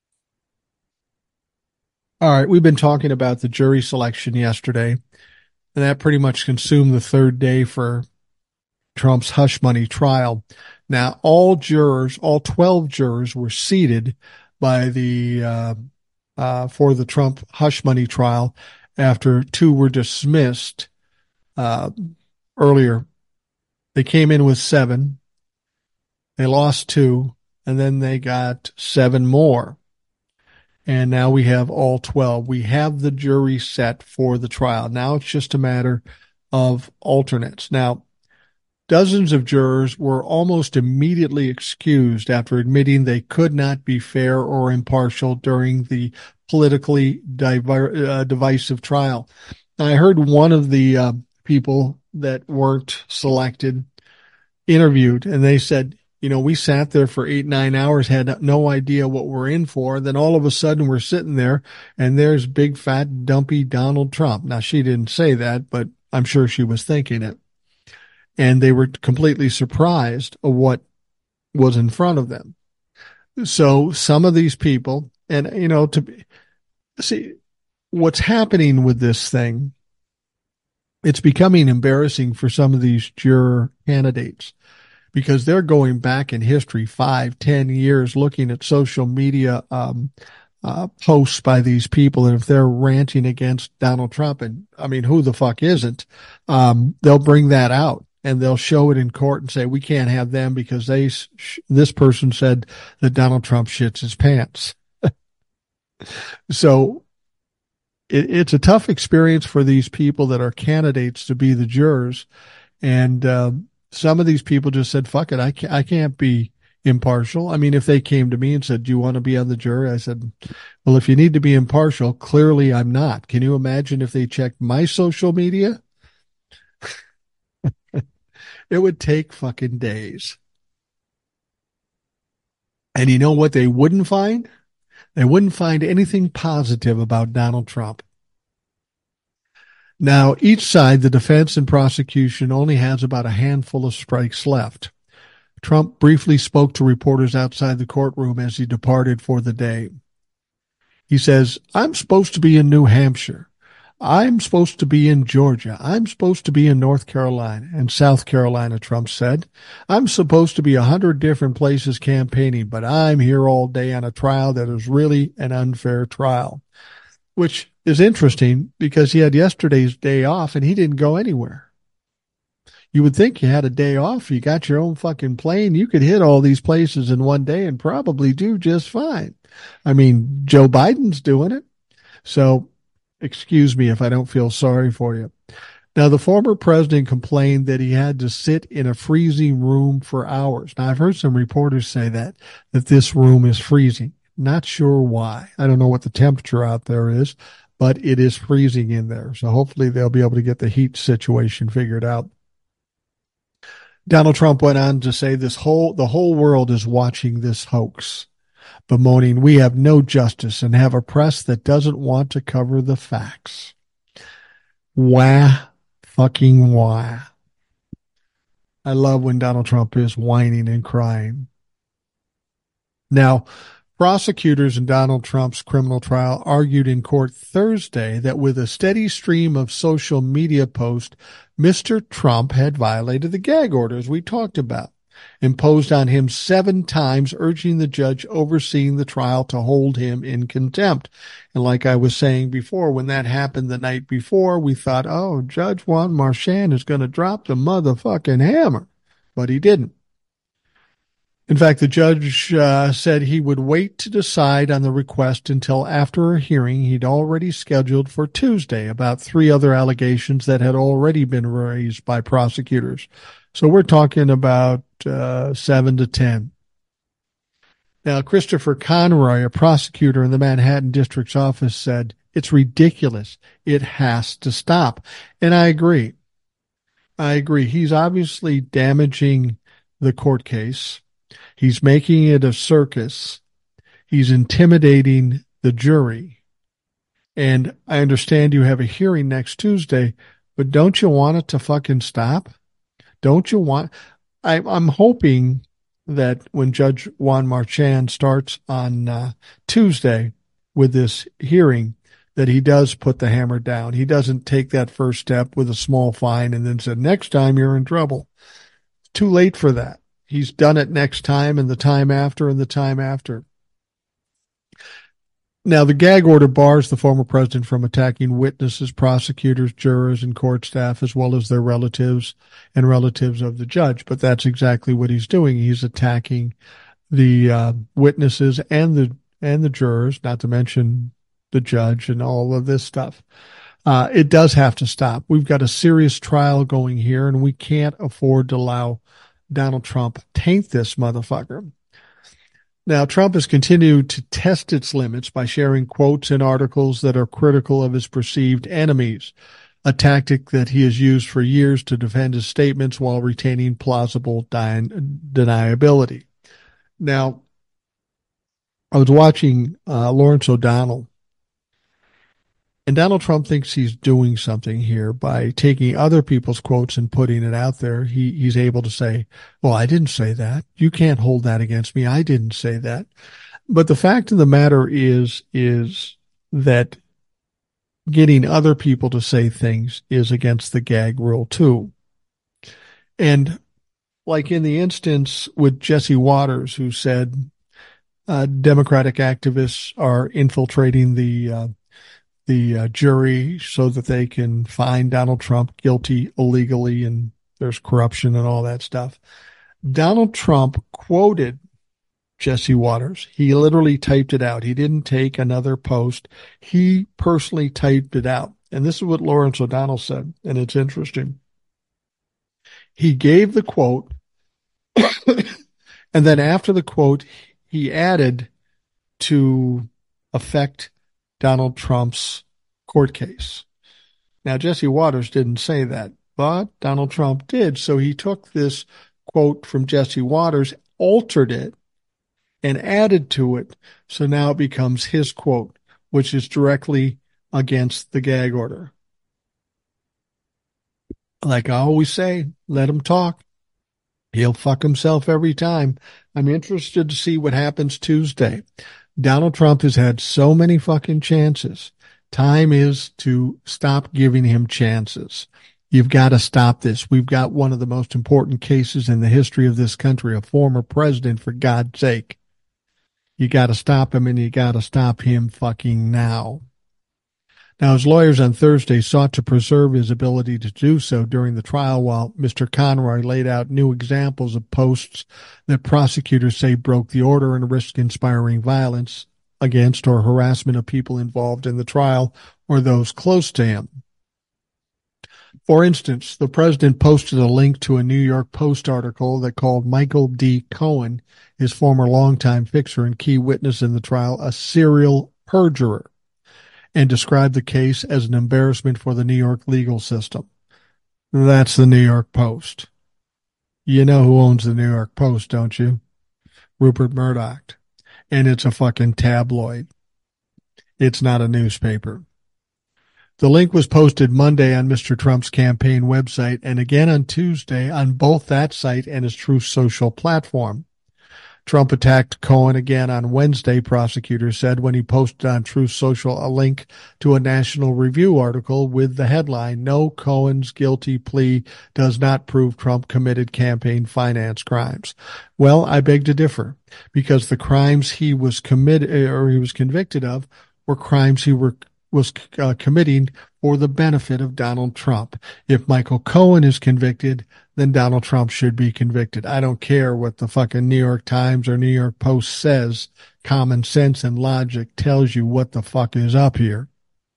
All right, we've been talking about the jury selection yesterday, and that pretty much consumed the third day for Trump's hush money trial. Now, all jurors, all twelve jurors were seated by the uh, uh, for the Trump hush money trial after two were dismissed uh, earlier. They came in with seven. They lost two, and then they got seven more. And now we have all twelve. We have the jury set for the trial. Now it's just a matter of alternates. Now, dozens of jurors were almost immediately excused after admitting they could not be fair or impartial during the politically diver, uh, divisive trial. Now, I heard one of the uh, people that weren't selected interviewed, and they said, you know, we sat there for eight, nine hours, had no idea what we're in for. Then all of a sudden we're sitting there and there's big, fat, dumpy Donald Trump. Now, she didn't say that, but I'm sure she was thinking it. And they were completely surprised of what was in front of them. So some of these people, and, you know, to see what's happening with this thing, it's becoming embarrassing for some of these juror candidates, because they're going back in history five, ten years looking at social media um, uh, posts by these people. And if they're ranting against Donald Trump, and I mean, who the fuck isn't, um, they'll bring that out and they'll show it in court and say, we can't have them because they, sh- this person said that Donald Trump shits his pants. So it, it's a tough experience for these people that are candidates to be the jurors. And, um, some of these people just said, fuck it, I can't, I can't be impartial. I mean, if they came to me and said, do you want to be on the jury? I said, well, if you need to be impartial, clearly I'm not. Can you imagine if they checked my social media? It would take fucking days. And you know what they wouldn't find? They wouldn't find anything positive about Donald Trump. Now, each side, the defense and prosecution, only has about a handful of strikes left. Trump briefly spoke to reporters outside the courtroom as he departed for the day. He says, I'm supposed to be in New Hampshire. I'm supposed to be in Georgia. I'm supposed to be in North Carolina and South Carolina, Trump said. I'm supposed to be a hundred different places campaigning, but I'm here all day on a trial that is really an unfair trial, which is interesting because he had yesterday's day off and he didn't go anywhere. You would think you had a day off. You got your own fucking plane. You could hit all these places in one day and probably do just fine. I mean, Joe Biden's doing it. So excuse me if I don't feel sorry for you. Now, the former president complained that he had to sit in a freezing room for hours. Now, I've heard some reporters say that, that this room is freezing. Not sure why. I don't know what the temperature out there is, but it is freezing in there. So hopefully they'll be able to get the heat situation figured out. Donald Trump went on to say this whole the whole world is watching this hoax, bemoaning we have no justice and have a press that doesn't want to cover the facts. Wah, fucking wah. I love when Donald Trump is whining and crying. Now, prosecutors in Donald Trump's criminal trial argued in court Thursday that with a steady stream of social media posts, Mister Trump had violated the gag orders we talked about, imposed on him seven times, urging the judge overseeing the trial to hold him in contempt. And like I was saying before, when that happened the night before, we thought, oh, Judge Juan Marchand is going to drop the motherfucking hammer. But he didn't. In fact, the judge uh, said he would wait to decide on the request until after a hearing he'd already scheduled for Tuesday about three other allegations that had already been raised by prosecutors. So we're talking about uh, seven to ten. Now, Christopher Conroy, a prosecutor in the Manhattan District's office, said, it's ridiculous. It has to stop. And I agree. I agree. He's obviously damaging the court case. He's making it a circus. He's intimidating the jury. And I understand you have a hearing next Tuesday, but don't you want it to fucking stop? Don't you want... I, I'm hoping that when Judge Juan Marchand starts on uh, Tuesday with this hearing, that he does put the hammer down. He doesn't take that first step with a small fine and then said, next time you're in trouble. It's too late for that. He's done it next time and the time after and the time after. Now, the gag order bars the former president from attacking witnesses, prosecutors, jurors, and court staff, as well as their relatives and relatives of the judge. But that's exactly what he's doing. He's attacking the uh, witnesses and the and the jurors, not to mention the judge and all of this stuff. Uh, it does have to stop. We've got a serious trial going here, and we can't afford to allow Donald Trump taint this motherfucker. Now, Trump has continued to test its limits by sharing quotes and articles that are critical of his perceived enemies, a tactic that he has used for years to defend his statements while retaining plausible deniability. Now, I was watching uh, Lawrence O'Donnell, and Donald Trump thinks he's doing something here by taking other people's quotes and putting it out there. He he's able to say, well, I didn't say that. You can't hold that against me. I didn't say that. But the fact of the matter is, is that getting other people to say things is against the gag rule too. And like in the instance with Jesse Waters, who said uh, Democratic activists are infiltrating the uh, the uh, jury so that they can find Donald Trump guilty illegally and there's corruption and all that stuff. Donald Trump quoted Jesse Waters. He literally typed it out. He didn't take another post. He personally typed it out. And this is what Lawrence O'Donnell said, and it's interesting. He gave the quote, and then after the quote, he added to affect Donald Trump's court case. Now, Jesse Waters didn't say that, but Donald Trump did. So he took this quote from Jesse Waters, altered it, and added to it. So now it becomes his quote, which is directly against the gag order. Like I always say, let him talk. He'll fuck himself every time. I'm interested to see what happens Tuesday. Donald Trump has had so many fucking chances Time is to stop giving him chances. You've got to stop this. We've got one of the most important cases in the history of this country, a former president, for God's sake. You got to stop him, and you got to stop him fucking now. Now, his lawyers on Thursday sought to preserve his ability to do so during the trial while Mister Conroy laid out new examples of posts that prosecutors say broke the order and risked inspiring violence against or harassment of people involved in the trial or those close to him. For instance, the president posted a link to a New York Post article that called Michael D. Cohen, his former longtime fixer and key witness in the trial, a serial perjurer, and described the case as an embarrassment for the New York legal system. That's the New York Post. You know who owns the New York Post, don't you? Rupert Murdoch. And it's a fucking tabloid. It's not a newspaper. The link was posted Monday on Mister Trump's campaign website and again on Tuesday on both that site and his Truth Social platform. Trump attacked Cohen again on Wednesday, prosecutors said, when he posted on Truth Social a link to a National Review article with the headline, "No, Cohen's guilty plea does not prove Trump committed campaign finance crimes." Well, I beg to differ, because the crimes he was committed or he was convicted of were crimes he were was uh, committing for the benefit of Donald Trump. If Michael Cohen is convicted, then Donald Trump should be convicted. I don't care what the fucking New York Times or New York Post says. Common sense and logic tells you what the fuck is up here.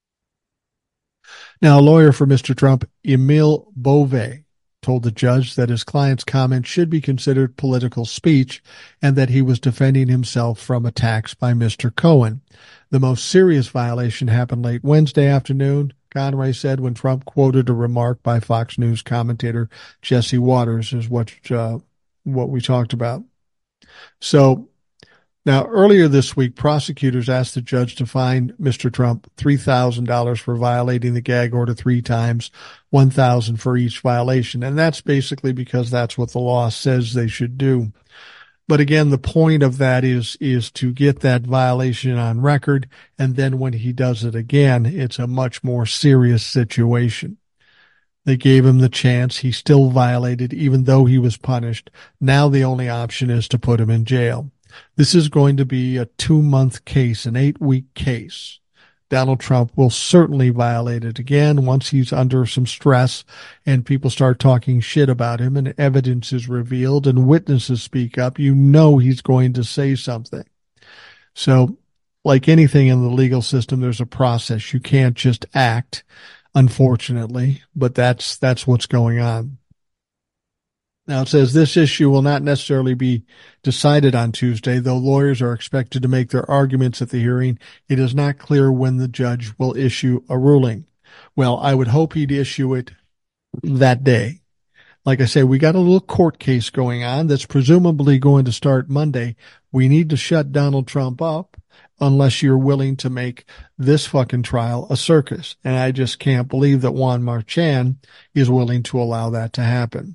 Now, a lawyer for Mister Trump, Emile Beauvais, told the judge that his client's comments should be considered political speech and that he was defending himself from attacks by Mister Cohen. The most serious violation happened late Wednesday afternoon, Conroy said, when Trump quoted a remark by Fox News commentator Jesse Waters, is what uh, what we talked about. So now, earlier this week, prosecutors asked the judge to fine Mister Trump three thousand dollars for violating the gag order three times, one thousand dollars for each violation. And that's basically because that's what the law says they should do. But again, the point of that is, is to get that violation on record. And then when he does it again, it's a much more serious situation. They gave him the chance. He still violated, even though he was punished. Now the only option is to put him in jail. This is going to be a two-month case, an eight-week case. Donald Trump will certainly violate it again once he's under some stress and people start talking shit about him and evidence is revealed and witnesses speak up. You know he's going to say something. So, like anything in the legal system, there's a process. You can't just act, unfortunately, but that's that's what's going on. Now, it says this issue will not necessarily be decided on Tuesday, though lawyers are expected to make their arguments at the hearing. It is not clear when the judge will issue a ruling. Well, I would hope he'd issue it that day. Like I say, we got a little court case going on that's presumably going to start Monday. We need to shut Donald Trump up unless you're willing to make this fucking trial a circus. And I just can't believe that Juan Marchand is willing to allow that to happen.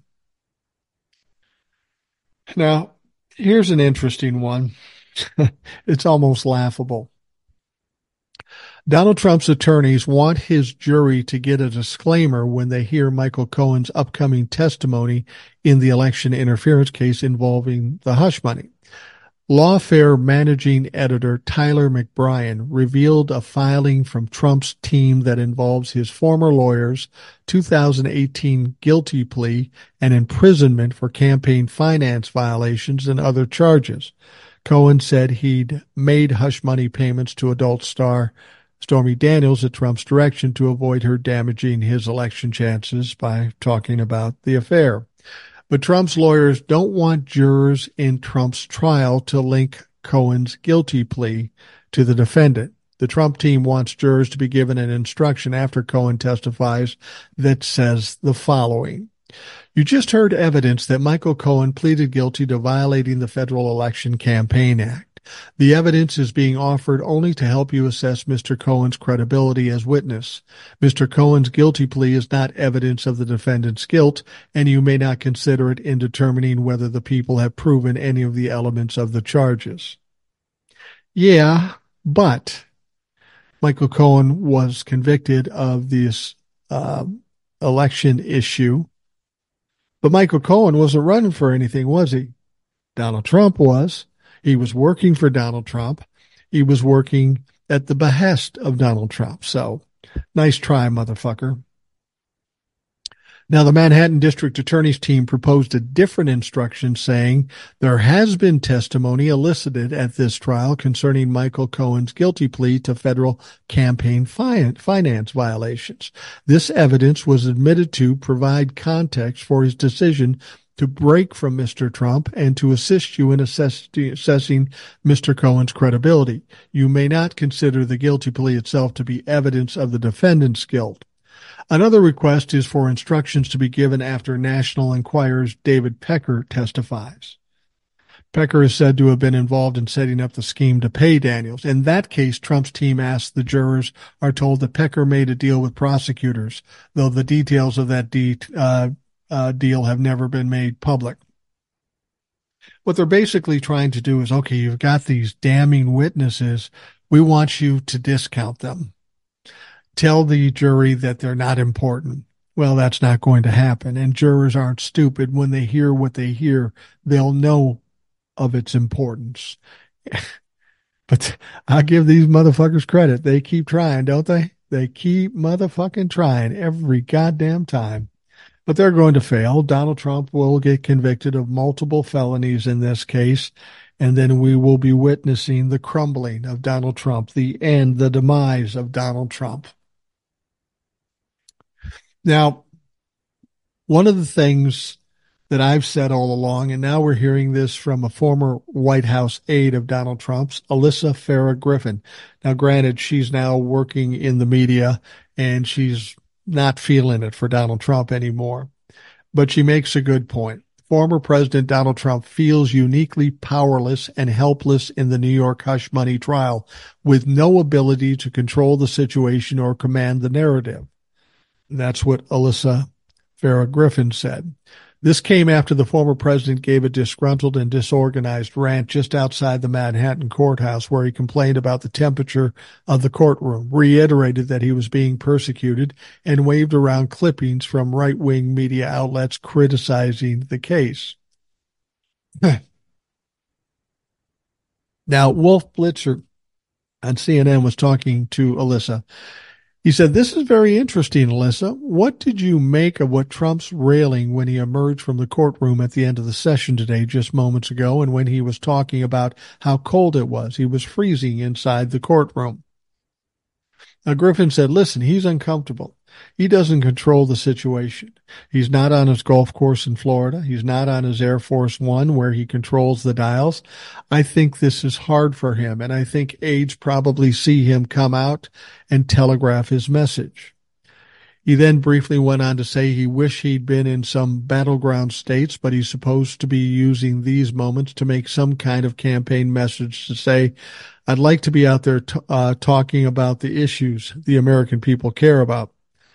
Now, here's an interesting one. It's almost laughable. Donald Trump's attorneys want his jury to get a disclaimer when they hear Michael Cohen's upcoming testimony in the election interference case involving the hush money. Lawfare managing editor Tyler McBrien revealed a filing from Trump's team that involves his former lawyer's two thousand eighteen guilty plea and imprisonment for campaign finance violations and other charges. Cohen said he'd made hush money payments to adult star Stormy Daniels at Trump's direction to avoid her damaging his election chances by talking about the affair. But Trump's lawyers don't want jurors in Trump's trial to link Cohen's guilty plea to the defendant. The Trump team wants jurors to be given an instruction after Cohen testifies that says the following. You just heard evidence that Michael Cohen pleaded guilty to violating the Federal Election Campaign Act. The evidence is being offered only to help you assess Mister Cohen's credibility as witness. Mister Cohen's guilty plea is not evidence of the defendant's guilt, and you may not consider it in determining whether the people have proven any of the elements of the charges. Yeah, but Michael Cohen was convicted of this uh, election issue. But Michael Cohen wasn't running for anything, was he? Donald Trump was. He was working for Donald Trump. He was working at the behest of Donald Trump. So, nice try, motherfucker. Now, the Manhattan District Attorney's team proposed a different instruction saying there has been testimony elicited at this trial concerning Michael Cohen's guilty plea to federal campaign finance violations. This evidence was admitted to provide context for his decision to break from Mister Trump and to assist you in assess- assessing Mister Cohen's credibility. You may not consider the guilty plea itself to be evidence of the defendant's guilt. Another request is for instructions to be given after National Enquirer's David Pecker testifies. Pecker is said to have been involved in setting up the scheme to pay Daniels. In that case, Trump's team asked the jurors are told that Pecker made a deal with prosecutors, though the details of that de- uh, uh, deal have never been made public. What they're basically trying to do is, okay, you've got these damning witnesses. We want you to discount them. Tell the jury that they're not important. Well, that's not going to happen. And jurors aren't stupid. When they hear what they hear, they'll know of its importance. But I give these motherfuckers credit. They keep trying, don't they? They keep motherfucking trying every goddamn time. But they're going to fail. Donald Trump will get convicted of multiple felonies in this case. And then we will be witnessing the crumbling of Donald Trump, the end, the demise of Donald Trump. Now, one of the things that I've said all along, and now we're hearing this from a former White House aide of Donald Trump's, Alyssa Farah Griffin. Now, granted, she's now working in the media and she's not feeling it for Donald Trump anymore, but she makes a good point. Former President Donald Trump feels uniquely powerless and helpless in the New York hush money trial, with no ability to control the situation or command the narrative. That's what Alyssa Farah Griffin said. This came after the former president gave a disgruntled and disorganized rant just outside the Manhattan courthouse, where he complained about the temperature of the courtroom, reiterated that he was being persecuted, and waved around clippings from right-wing media outlets criticizing the case. Now, Wolf Blitzer on C N N was talking to Alyssa. He said, "This is very interesting, Alyssa. What did you make of what Trump's railing when he emerged from the courtroom at the end of the session today, just moments ago, and when he was talking about how cold it was? He was freezing inside the courtroom." Now, Griffin said, "Listen, he's uncomfortable. He doesn't control the situation. He's not on his golf course in Florida. He's not on his Air Force One where he controls the dials. I think this is hard for him, and I think aides probably see him come out and telegraph his message." He then briefly went on to say he wished he'd been in some battleground states, but he's supposed to be using these moments to make some kind of campaign message to say, "I'd like to be out there t- uh, talking about the issues the American people care about."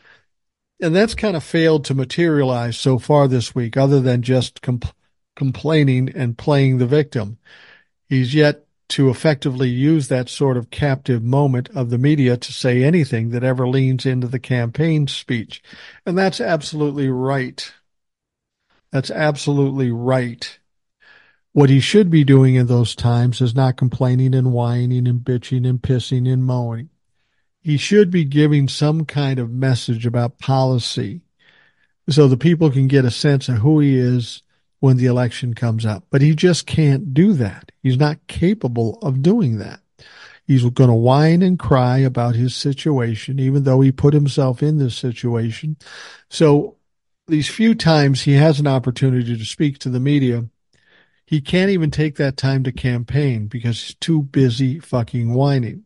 And that's kind of failed to materialize so far this week, other than just comp- complaining and playing the victim. He's yet to effectively use that sort of captive moment of the media to say anything that ever leans into the campaign speech. And that's absolutely right. That's absolutely right. What he should be doing in those times is not complaining and whining and bitching and pissing and moaning. He should be giving some kind of message about policy so the people can get a sense of who he is when the election comes up. But he just can't do that. He's not capable of doing that. He's going to whine and cry about his situation, even though he put himself in this situation. So these few times he has an opportunity to speak to the media, he can't even take that time to campaign because he's too busy fucking whining.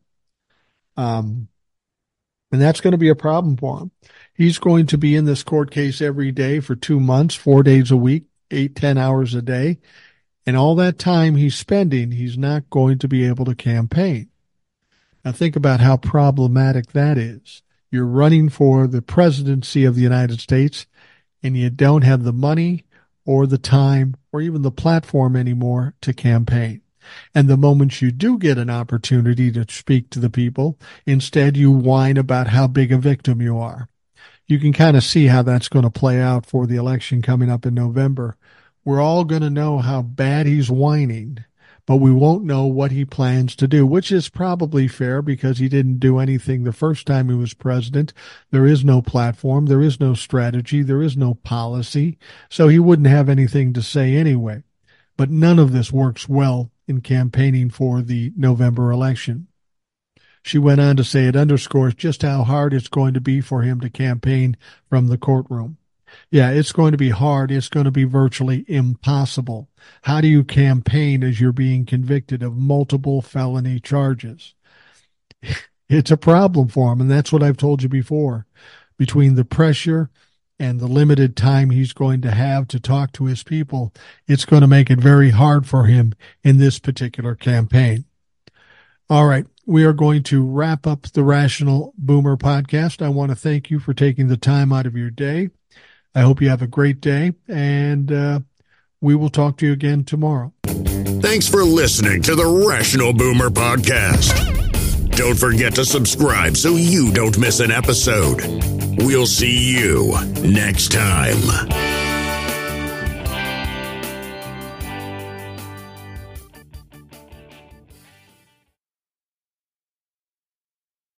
Um, And that's going to be a problem for him. He's going to be in this court case every day for two months, four days a week, eight, ten hours a day. And all that time he's spending, he's not going to be able to campaign. Now think about how problematic that is. You're running for the presidency of the United States, and you don't have the money or the time or even the platform anymore to campaign. And the moment you do get an opportunity to speak to the people, instead you whine about how big a victim you are. You can kind of see how that's going to play out for the election coming up in November. We're all going to know how bad he's whining, but we won't know what he plans to do, which is probably fair because he didn't do anything the first time he was president. There is no platform. There is no strategy. There is no policy. So he wouldn't have anything to say anyway. But none of this works well in campaigning for the November election. She went on to say it underscores just how hard it's going to be for him to campaign from the courtroom. Yeah, it's going to be hard. It's going to be virtually impossible. How do you campaign as you're being convicted of multiple felony charges? It's a problem for him, and that's what I've told you before. Between the pressure and the limited time he's going to have to talk to his people, it's going to make it very hard for him in this particular campaign. All right. We are going to wrap up the Rational Boomer podcast. I want to thank you for taking the time out of your day. I hope you have a great day, and uh, we will talk to you again tomorrow. Thanks for listening to the Rational Boomer podcast. Don't forget to subscribe so you don't miss an episode. We'll see you next time.